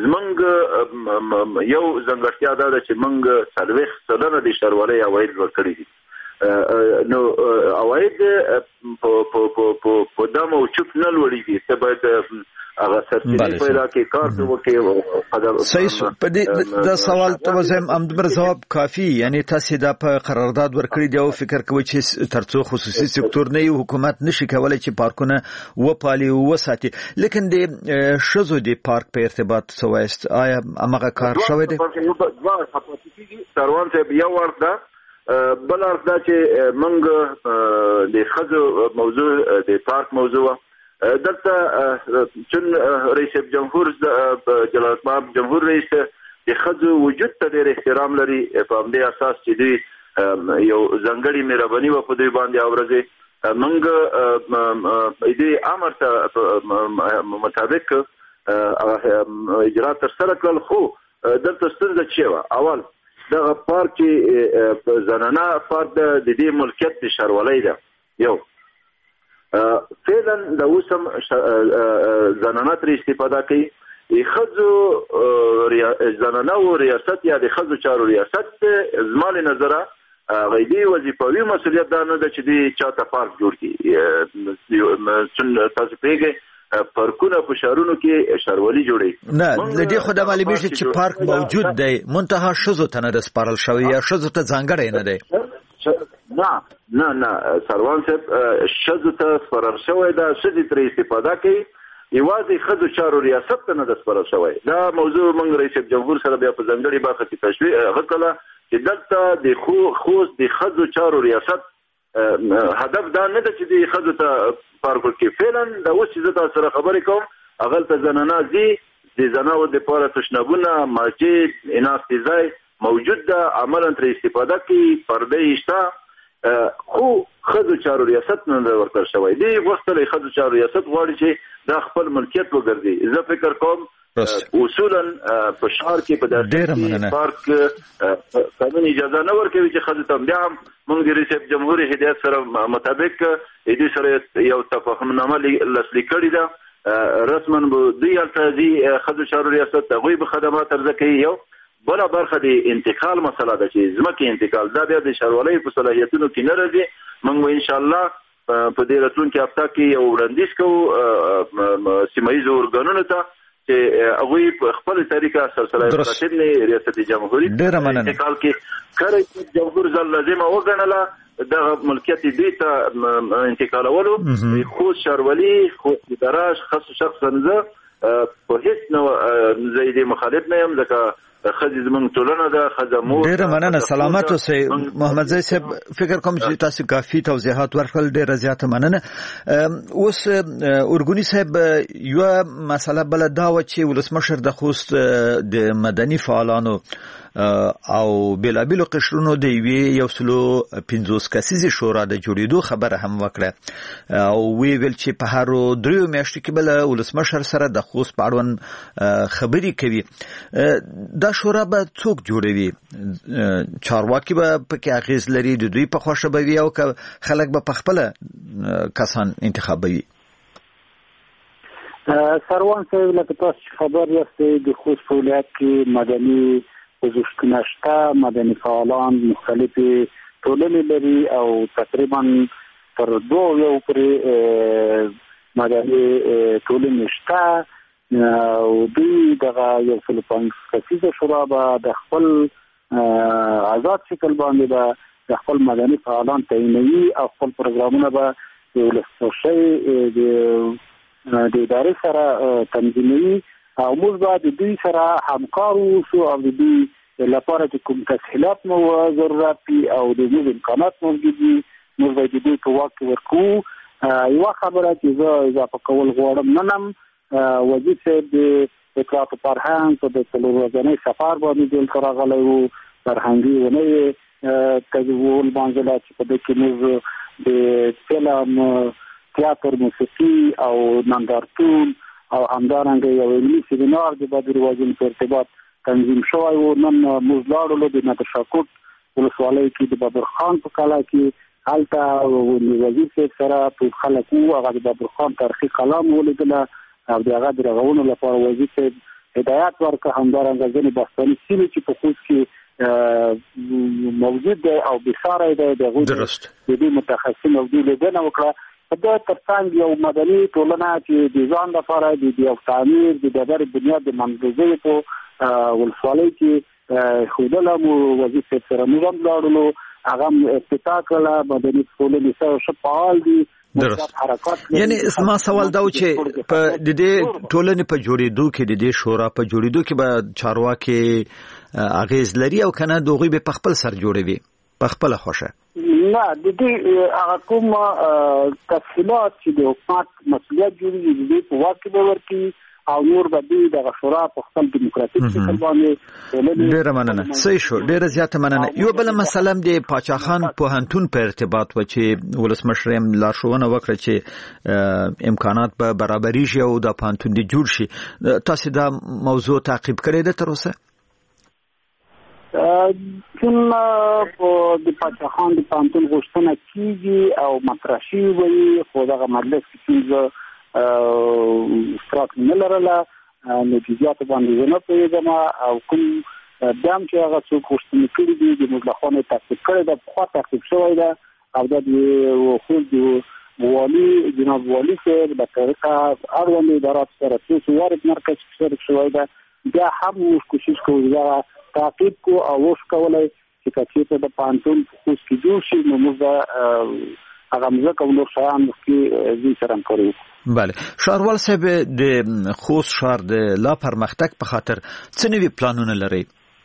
زمونږ یو ځانګړتیا دا ده چې موږ 40% د ښاروالۍ عواید ورکړي دي. نو عواید په دم او چوپ نه لوړېږي، ته باید هغه سرچینې پیدا کې کار وکړي. صحیح. په دې د سوال ته وزم امدبر جواب کافي، یعنی تاسو دا په قرارداد ورکړی دی او فکر کوئ چې ترڅو خصوصي سکتور نه یو حکومت نشي کولای چې پارکونه و پالي او وساتي. لیکن د شزو د پارک په ارتباط سوایست آیا هغه کار شوی دی؟ سروان صاحب یو ورته بل اردا چې موږ د خزو موضوع د پارک موضوع دلته چون رئیس جمهور جلال الدین جمهور رئیس د خزو وجود ته ډېر احترام لري، په همدې اساس چې دوی یو ځانګړي مهرباني و په دوی باندې اورځي. موږ دې امر ته مطابق اجرا تر سره کړل، خو دلته ستونزه چې وه اول دغه پارک چې زنانه پارک د دې ملکیت د ښاروالۍ ده. یو فعلا د اوسم زنانه ترې استفاده کوي. د زنانه و ریاست یا د ښځو چارو ریاست زما له نظره غیدي وظیفوي مسؤلیت دا نه ده چې د چاته پارک جوړ کړي. چون تاسو پوهیږئ پارکونه په شهرونو کې ښاروالي جوړي نه لدې خو د معلومیږي چې پارک موجود دی، منتها شزو ته نه سپارل شوی یا شزو ته ځانګړی نه دی. نه سروان صاحب شزو ته سپارل شوی دا شزې ترې استفاده کوي، یوازې ښځو چارو ریاست ته نه ده سپارل شوی. دا موضوع موږ رئیس جمهور سره بیا په ځانګړې برخه کې تشریح وکړه چې دلته د خوست د ښځو چارو ریاست هدف دا نه ده چې د ښځو ته پارک کې فعلا د اوس چې زه تاسو سره خبرې کوم هغلته زنانه ځي، د زناو دپاره تشنابونه، مسجد، اناستې ځای موجود ده، عملا ترې استفاده کوي، پردې شته، خو ښځو چارو ریاست نه ده ورکړل شوی. دې غوښتلی ښځو چارو ریاست غواړي چې دا خپل ملکیت وګرځي. زه فکر کوم اصولا په ښار کې په داسې پارک قانون اجازه نه ورکوي چې ښځو ته بیا هم موږ د رئیس جمهور هدایت سره مطابق دې سره یو تفاهمنامه لاسلیک کړې ده. رسما به دوی هلته ځي ښځو چارو ریاست، هغوی به خدمات عرضه کوي. یو بله برخه د انتقال مسله ده چې ځمکې انتقال دا بیا د ښاروالۍ په صلاحیتونو کې نه راځي. موږ به انشاءالله په دې راتلونکي هفته کې یو وړاندیز کوو سیمه ییزو ارګانونو ته چې هغوی په خپل طریقه سلسله مراتب نه ریاست جمهوریت انتقال کې کله جمهور ځل لازمه وګڼله دغه ملکیت دې ته انتقالولو. خو ښاروالي خو اداره شخصا زه په هیڅ نه زه دې مخالف نه یم، ځکه خځې زموږ ټولنه ده، ښځه مور. ډېره مننه، سلامت اوسئ. محمد زی صاحب فکر کوم چې تاسو کافي توضیحات ورکړل، ډېره زیاته مننه. اوس ارګونی صاحب یو مسله بل دا و چې ولسمشر د خوست د مدني فعالانو او بلابلو قشرونو د یو 150 کسیزې شورا د جوړېدو خبره هم وکړه او وی ویل چې په هر 3 میاشتو کې بل ولسمشر سره د خوست په اړوند خبرې کوي. دا شورا به څوک جوړوي؟ چارواکي به پکې اغیز لري، د دوی په خوښه به وي او خلک به په خپل کسان انتخابوي؟ سروان صاحب لکه تاسو خبر یاستئ د خوست ولایت کې مدني پوزیشنونه شته، مدني فعالان مختلفې ټولنې لري او تقریبا تر 2 پورې مدني ټولنې شته او دوی دغه 150 کسیزه شورا به د خپل آزاد شکل باندې به د خپل مدني فعالان تعینوي او خپل پروګرامونه به د ولسمشر د ادارې سره تنظیموي او موږ به د دوی سره همکار اوسو او د دوی لپاره چې کوم تسهیلات مو ضرورت دي او د موږ امکانات موجود دي موږ به د دوی په واک ورکوو. یوه خبره چې زه اضافه کول غواړم ننم وزیر صاحب د اطلاعات فرهنګ په د 4 ورځني سفر باندې دلته راغلی و، فرهنګي ونې تجویل باندې چې په دې کې موږ د فلم، تیاتر، موسیقي او نندارتون او همدارنګه یو علمي سیمینار د بدر واجب په ارتباط تنظیم شوی و نن موږ لاړو د نادرشاه ولسوالۍ کې د بابر خان په کلا کې هلته وزیر صاحب سره په خلک وو هغه د بابر خان تاریخي کلام ولیدل او د هغه د رغونې لپاره وزیر صاحب هدایت ورکړ. همدارنګه ځینې بستاني سیمې چې په خوست کې موجود دی او بساره دی د دې متخصصین او د لیدنه وکړه. په دې ترڅنګ یو مدني ټولنه چې د ځان لپاره د تعمیر د ډبرې بنیاد د منځګۍ په ولسوالۍ کې خودله مو وزیر صاحب سره موږ هم لاړو هغه افتتاح کړله. مدني ټولنې سره ښه فعال دي. یعنی زما سوال دا و چې په د دې ټولنې په جوړېدو کې د دې شورا په جوړېدو کې به چارواکي اغیز لري او کنه دوی به په خپل سر جوړوي په خپل خوښه؟ نه د دې هغه کوم تفصیلات چې د حکومت مسؤلیت جوړوي د دې په واقع به ورکړي او نور به د شورا په خپل دیموکراتیک شکل باندې. ډیره مننه. صحیح شو. ډیره زیاته مننه. یو بل مسله د پاچاخان پوهنتون په ارتباط و چې ولسمشر هم لارښوونه وکړه چې امکانات به برابرۍ شي او د پوهنتون د جوړ شي. تاسو دا موضوع تعقیب کړی ده تر اوسه؟ چون د پاچاخان د پوهنتون غوښتنه کیږي او مطرح شوی وي خو دغه مجلس کې اشتراک نه لرله نتیجات باندې نه پوهېږم او کوم بیا چې هغه څوک غوښتنې کړي دي د موږ له خوا نه تعقیب کړی ده پخوا تعقیب شوی ده او دا د خود د والي جناب والي صاحب د طریقه اړوند ادارات سره څو وارد مرکز شریک شوی ده. بیا هم موږ کوشش کوو چې تعقیب کو او وښ کولای چې کچې د پوهنتون په خوست کې جوړ شي نو موږ هغه مځکه او نور شیان کې ځین سره همکاري وکړو. بله. ښاروال صاحب د خوست ښار د لا پرمختګ په خاطر څه نوي پلانونه لري؟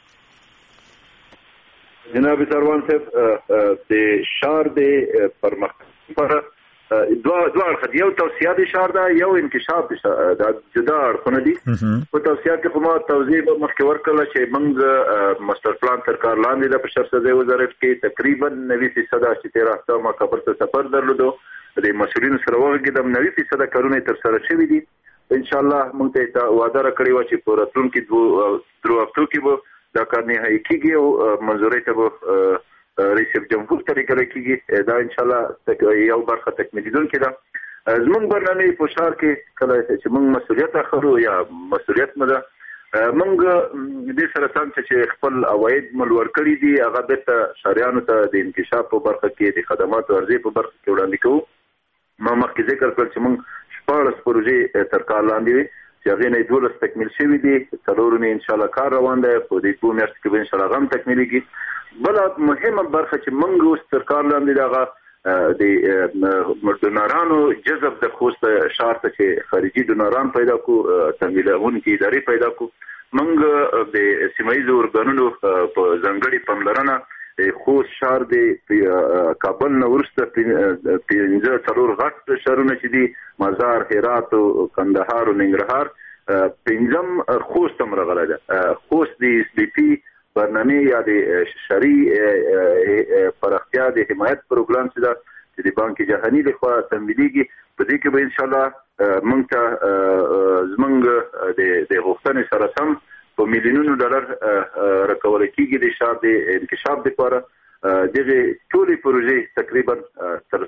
جناب سروان صاحب د ښار د پرمختګ لپاره دوه اړخ یو توسعه د ښار ده یو انکشاف د جدا اړخونه دي. په توسعه کې خو ما توضیح مخکې ورکړله چې موږ ماستر پلان تر کار لاندې د په شرط وزارت کې تقریبا 90% چې 13 ما کابل ته سفر درلودو د مسؤلینو سره وغږېدم 90% کارونه تر سره شوي دي. ان شاء الله موږ ته وعده راکړې وه چې په راتلونکي درو هفتو کې به دا کار نهایي کیږي او منظورۍ ته به رئیس جمهور ته لیږل کیږي. دا ان شاء الله یو برخه تکمیلیدونکې ده. زموږ برنامې په ښار کې کله چې موږ مسؤلیت اخلو یا مسؤلیت مو ده موږ دې سره څنګه چې خپل عواید ملور کړي دي هغه بیرته ښاریانو ته د انکشاف په برخه کې د خدماتو عرضې په برخه کې وړاندې کوو. ما مخکې ذکر کړ چې موږ 14 پروژې تر کار لاندې وي چې هغې نه 12 تکمیل شوي دي 4 ان شاء الله کار روان دی په دې 2 میاشتو کې به ان شاء الله هم تکمیلېږي. بله مهمه برخه چې موږ اوس تر کار لاندې د هغه د ډونرانو جذب د خوست ښار ته چې خارجي ډونران پیدا کړو تمویلونکي ادارې پیدا کړو موږ د سیمه ییزو ارګانونو په ځانګړې پاملرنه خوست ښار د کابل نه وروسته 4 غټ ښارونه چې دي مزار هرات او کندهار او ننګرهار 5م خوست هم راغلی ده. خوست د اس ډي پي برنامه یا د شرعي پراختیا د حمایت پروګرام چې د بانک جهاني لخوا تمویلېږي په دې کې به ان شاء الله موږ ته زموږ د غوښتنې سره سم په میلیونونو ډالر راکول کېږي د ښار د انکشاف لپاره. دغه ټولې پروژې تقریبا تر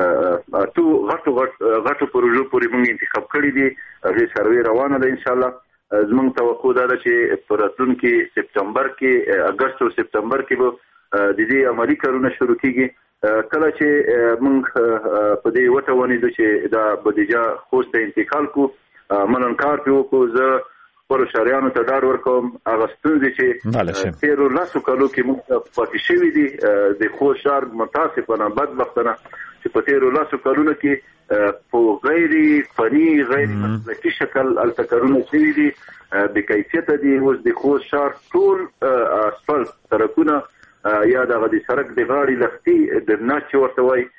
غټو پروژو پورې موږ انتخاب کړي دي. هغې سروې روانه ده ان شاء الله. زموږ توقع دا ده چې په راتلونکي سپتمبر کې اګست او سپتمبر کې به د دې عملي کارونه شروع کېږي. کله چې موږ په دې وتوانېدو چې دا بودیجه خوست ته انتقال کړو منن کار پرې وکړو. زه خپلو ښاریانو ته ډاډ ورکوم هغه ستونزې چې تېرو 10 کالو کې موږ پاتې شوي دي د خوست ښار متاسفانه بدبختانه چې په تېرو 10 کالونو کې په غیر فني غیر مسلکي شکل هلته کارونه شوي دي بې کیفیته دي. اوس د خوست ښار ټول اسفالت سړکونه یا دغه د سړک د غاړې لختي درناج چې ورته وایي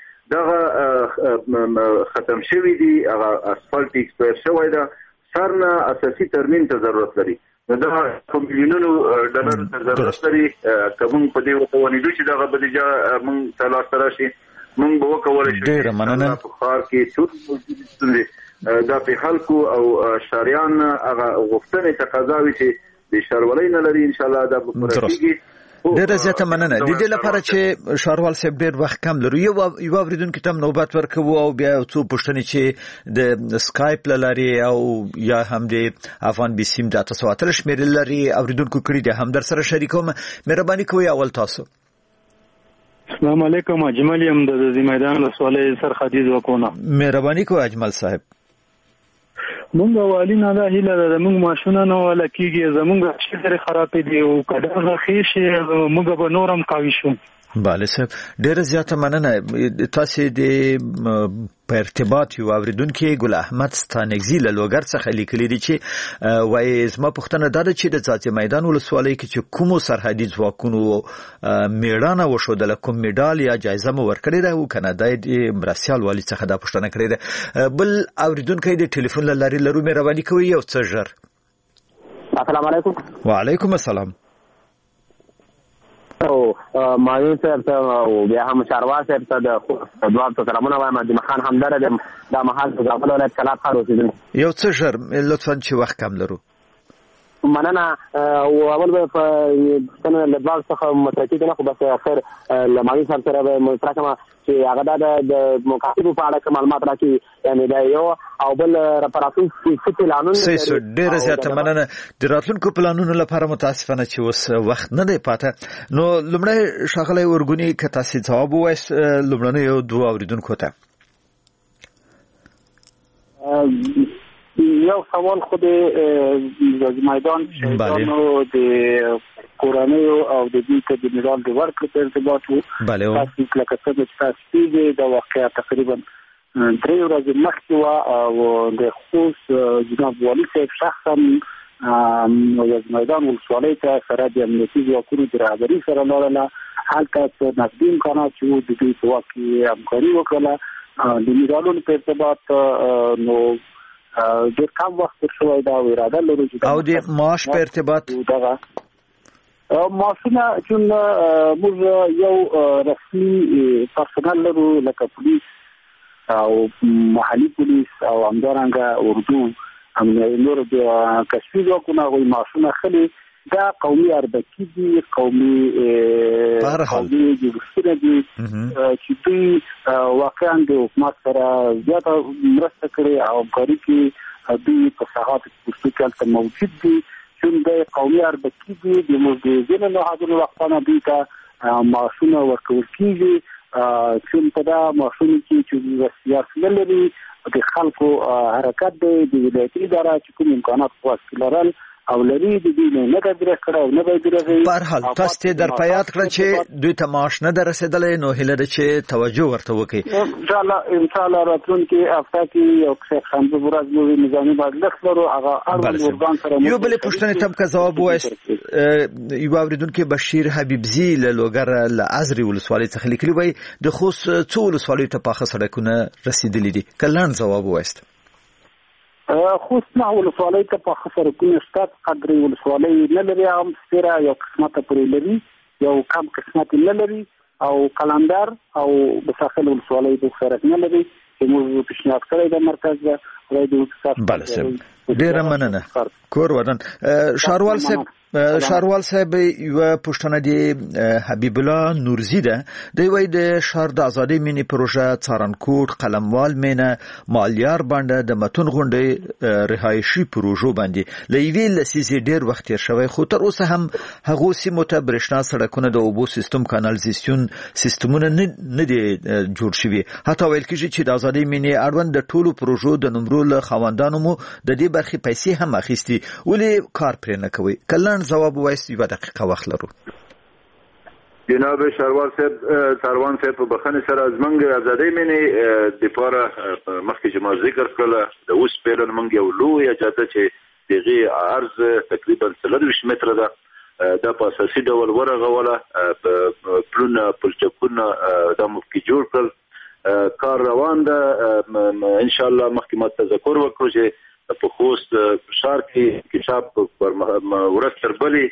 دغه ختم شوي دي هغه اسفالت ایکسپایر شوی ده. ښار نه اساسي ترمیم ته ضرورت لري. نو دا په میلیونونو ډالرو ته ضرورت لري. که موږ په دې وتوانېدو چې دغه بودیجه موږ ته لاسته راشي موږ به وکولی شو چې په ښار کې ټول موجودې ستونزې دا پرې حل کړو او ښاریان هغه غوښتنې تقاضا وي چې د شارولۍ نه لري ان شاء الله دا پرېږي. ډیره زیاته مننه. د دې لپاره چې شاروال صاحب ډیر وخت کم لرو یو اوریدونکو ته نوبت ورکوو او بیا څو پوښتنې چې د سکایپ لاري او یا هم د افغان بي سیم د 300 شمیرې لري اوریدونکو کړي دي هم در سره شریکوم. مهرباني کوئ اول تاسو. السلام علیکم. اجمل یم د میدان ولسوالۍ سرخدي وکونه. مهرباني کوئ اجمل صاحب. مونږ والی نه دا هیله ده مونږ ماشونه نه ولا کیږي زمونږ چې سره خراب دي او کډه غخې شي مونږ به نورم قوي شو. bale صاحب ډیره زیاته مننه. تاسو د په ارتباط یو اوریدونکو ګل احمد ستانګزی له لوګر څخه لیکلي دي چې وایي زما پوښتنه ده چې د ځاځي میدان ولسوالۍ کې چې کومو سرحدي ځواکونو میړانه وشودل کوم میډال یا جایزه مو ورکړې ده او کنه د مرسیال والی څخه دا پوښتنه کړې ده. بل اوریدونکو د ټلیفون لاري لرو مهرباني کوئ یو څه ژر. السلام علیکم. وعلیکم السلام. او مایون صاحب ته او بیا هم شاروال صاحب ته د دوام ته سلامونه وایم. د مخان همدار د محل د زابل ولایت کلاب خار اوسېدل یو څه ژر لطفا چې وخت کم لرو. مننه. او اول به په څنګه له باغ څخه متأکد نه خو بس اخر لمایون صاحب سره به متراکمه چې هغه د مکاتبو په اړه معلومات راکړي یعنی دا یو او بل رپراتون چې پلانونه سې ډېر زیاته مننه. د راتلونکو پلانونو لپاره متاسفانه چې اوس وخت نه دی پاته نو لمړی شاغلی ورګونی که تاسو ځواب وایست لمړنی یو دوه اوریدونکو ته. یو سوال خود میدان شهیدانو د کورنیو او د دې ته د میدان د ورکړې په ارتباط وو. تاسو لکه څنګه چې تاسو د واقعیا تقریبا 3 ورځې مخکې او د خصوص جناب والي صاحب شخصا د میدان ولسوالۍ ته سره د امنیتي ځواکونو د رهبري سره لاړله هلته نقدي امکانات چې د دې په واقع کې همکاري وکړه. د میدانونو په ارتباط نو ډېر کم وخت شوی دا اراده لرو چې او د معاش په ارتباط معاشونه چې موږ یو رسمي پرسونل لرو لکه پولیس او محلي پولیس او همدارنګه اردو نور د کشفي ځواکونه غوي معاشونه خلي دا قومي اربکي دي قومي جوړښتونه دي چې دوی واقعا د حکومت سره زیاته مرسته کړې او همکاري کې دوی په ساحات کې څه موجود دي چې د قومي اربکي دي د موجودینو نه حاضر وختونه دي ته معاشونه ورکول کیږي چې په دا معاشونه کې چې سیاست لري د خلکو حرکت دی د ولایتي اداره چې کوم امکانات خاص لرل او لري د دې نه قدر کړه او نه به درغی. په هر حال تاسو در پیات کړ چې دوی ته معاش نه درسېدلې نو هله چې توجه ورته وکړي. ان شاء الله راتلونکي هفته کې یو څه خامبه ورځ نو نظامی باندې لرو هغه اړوند ورغان سره یو بل پښتنې تم که جواب وایست یو اوریدونکو بشیر حبیبزی له لوګر له ازری ولسوالۍ څخه لیکلی وای د خوست څو ولسوالۍ ته پاخه سړکونه رسیدلې دي کلان جواب وایست. خوست نه ولسوالۍ ته په خسر کې شتات قدرې ولسوالۍ نه لري هم سره یو قسمت پرې لري یو کم قسمت نه لري او کلندر او بساخل ولسوالۍ د سره نه لري چې موږ پیشنهاد کړی د مرکز د اقتصاد. بله صاحب ډیره مننه. کور ودان شاروال صاحب یو پښتنه دی حبیب الله نورزی ده دی وای د شهر د ازادي مینی پروژه څارنکوټ قلموال مینه مالیار باندې د متون غونډې رهایشي پروژو باندې لېوی لسیزي ډیر وخت تیر شوی خو تر اوسه هم هغه سیمه ته برښنا سړکونه د اوبو سیستم کانالیزاسیون سیستمونه نه دي جوړ شوی. حتی ویل کیږي چې د ازادي مینی اړوند د ټولو پروژو د نمبرو له خواندانو مو د دې برخې پیسې هم اخیستي ولې کار پرې نه کوي. کلن جواب وایست یو دقیقه وخت لرو. جناب شاروال صاحب په بخنه سره زمنګ ازادي مینه د پاره مخکې چې ما ذکر کړل د اوس په لن منګ یو لوی اجازه چې دغه عرض تقریبا 300 متره ده د په اساسي ډول ورغوله په پلون پلچکونه د مفکی جوړ کړ کار روان ده ان شاء الله مخکې ما تذکر وکړو چې په خوست شهر کې کتاب ورستر بلی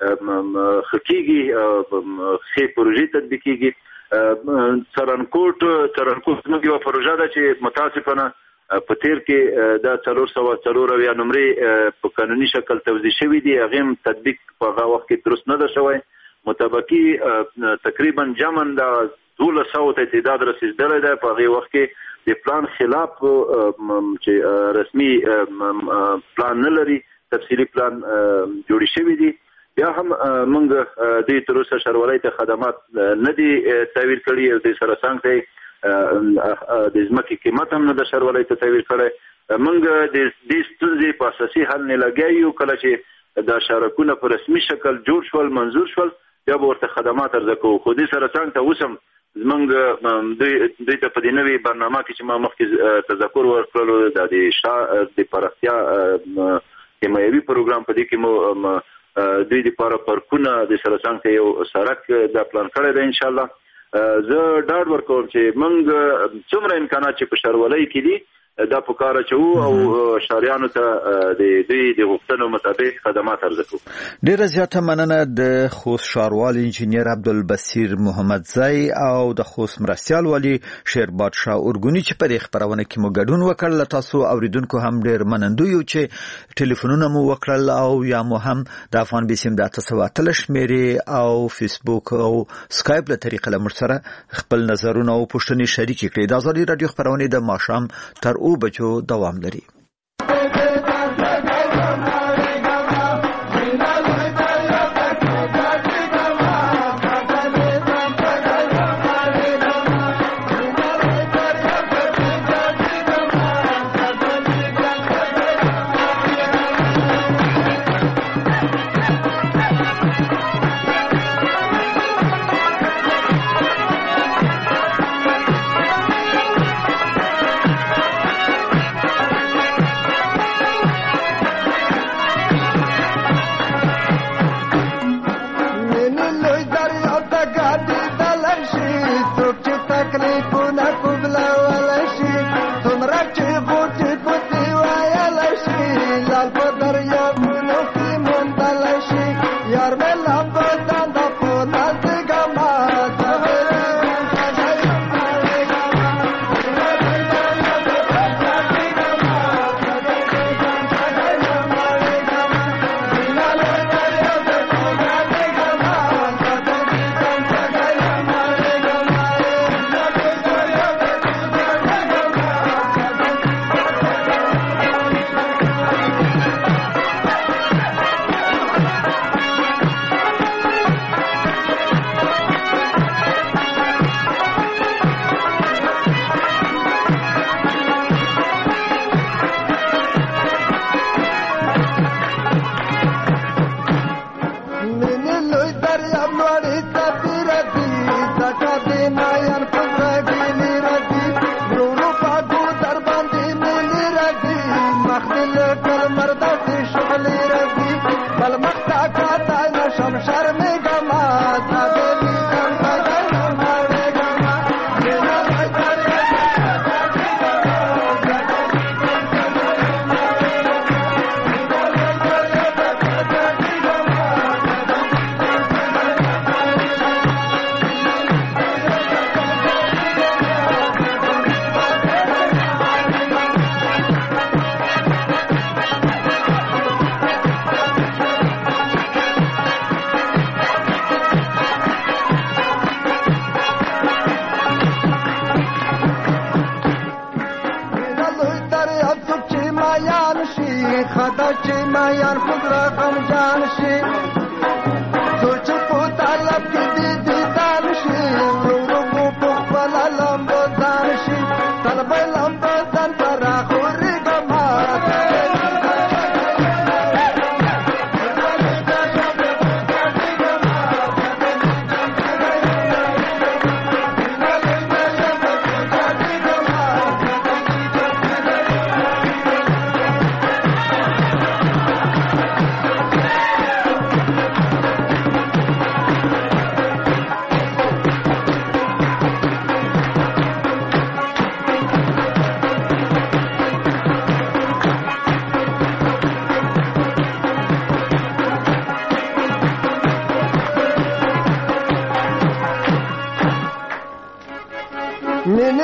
خکېږي خې پروژې تطبیقېږي. څارنکوټ موږ یو پروژه ده چې متاسفانه په تیر کې دا 404 نمرې په قانوني شکل توزیع شوې دي، هغه تطبیق په هغه وخت کې درست نه ده شوی. مطابقي تقریبا جمن دا 1200 ته تعداد رسیدلی ده. په هغه وخت کې د پلان خلاف چې رسمي پلان نه لري، تفصیلی پلان جوړ شوی دی. بیا هم موږ د تر اوسه شارولۍ ته خدمات نه دي تحویل کړي او د سره څنګه د ځمکې قیمت هم نه د شارولۍ ته تحویل کړی. موږ د دې ستونزې په اساسي حل نه لګیو. کله چې دا شارکونه په رسمي شکل جوړ شول، منظور شول، بیا به ورته خدمات عرضه کوو. خو دې سره څنګه ته اوس هم زموږ دوی ته په دې نوې برنامه کې چې ما مخکې تذکر ورکړلو د پراختیا حمایوي پروګرام، په دې کې مو دوی دپاره پارکونه د سره څنګه یو سړک دا پلان کړی دی. انشاءالله زه ډاډ ورکوم چې موږ څومره امکانات چې په شارولۍ کې دي دا په کار اچوو او شاریانو ته د دوی د غوښتنو مطابق خدمات عرضه کوو. ډیره زیاته مننه د خوست ښاروال انجینیر عبدالبصیر محمدزی او د خوست مرستیال والی شیرباد شاه اورګونی چې په دې خبرونه کې مو ګډون وکړ. له تاسو اوریدونکو هم ډیر منندوی یو چې ټلیفونونه مو وکړل او یا مو هم د افغان بیسیم د 813 شمیرې او فیسبوک او سکایپ له طریقې له موږ سره خپل نظرونه او پوښتنې شریک کړئ. د ازادي رادیو خبرونه د ماښام تر او بچو دوام لري.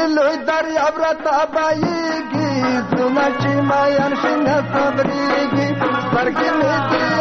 لوی دریاب را تاباییږي زونه چې مایان شنه صبرېږي سترګې مې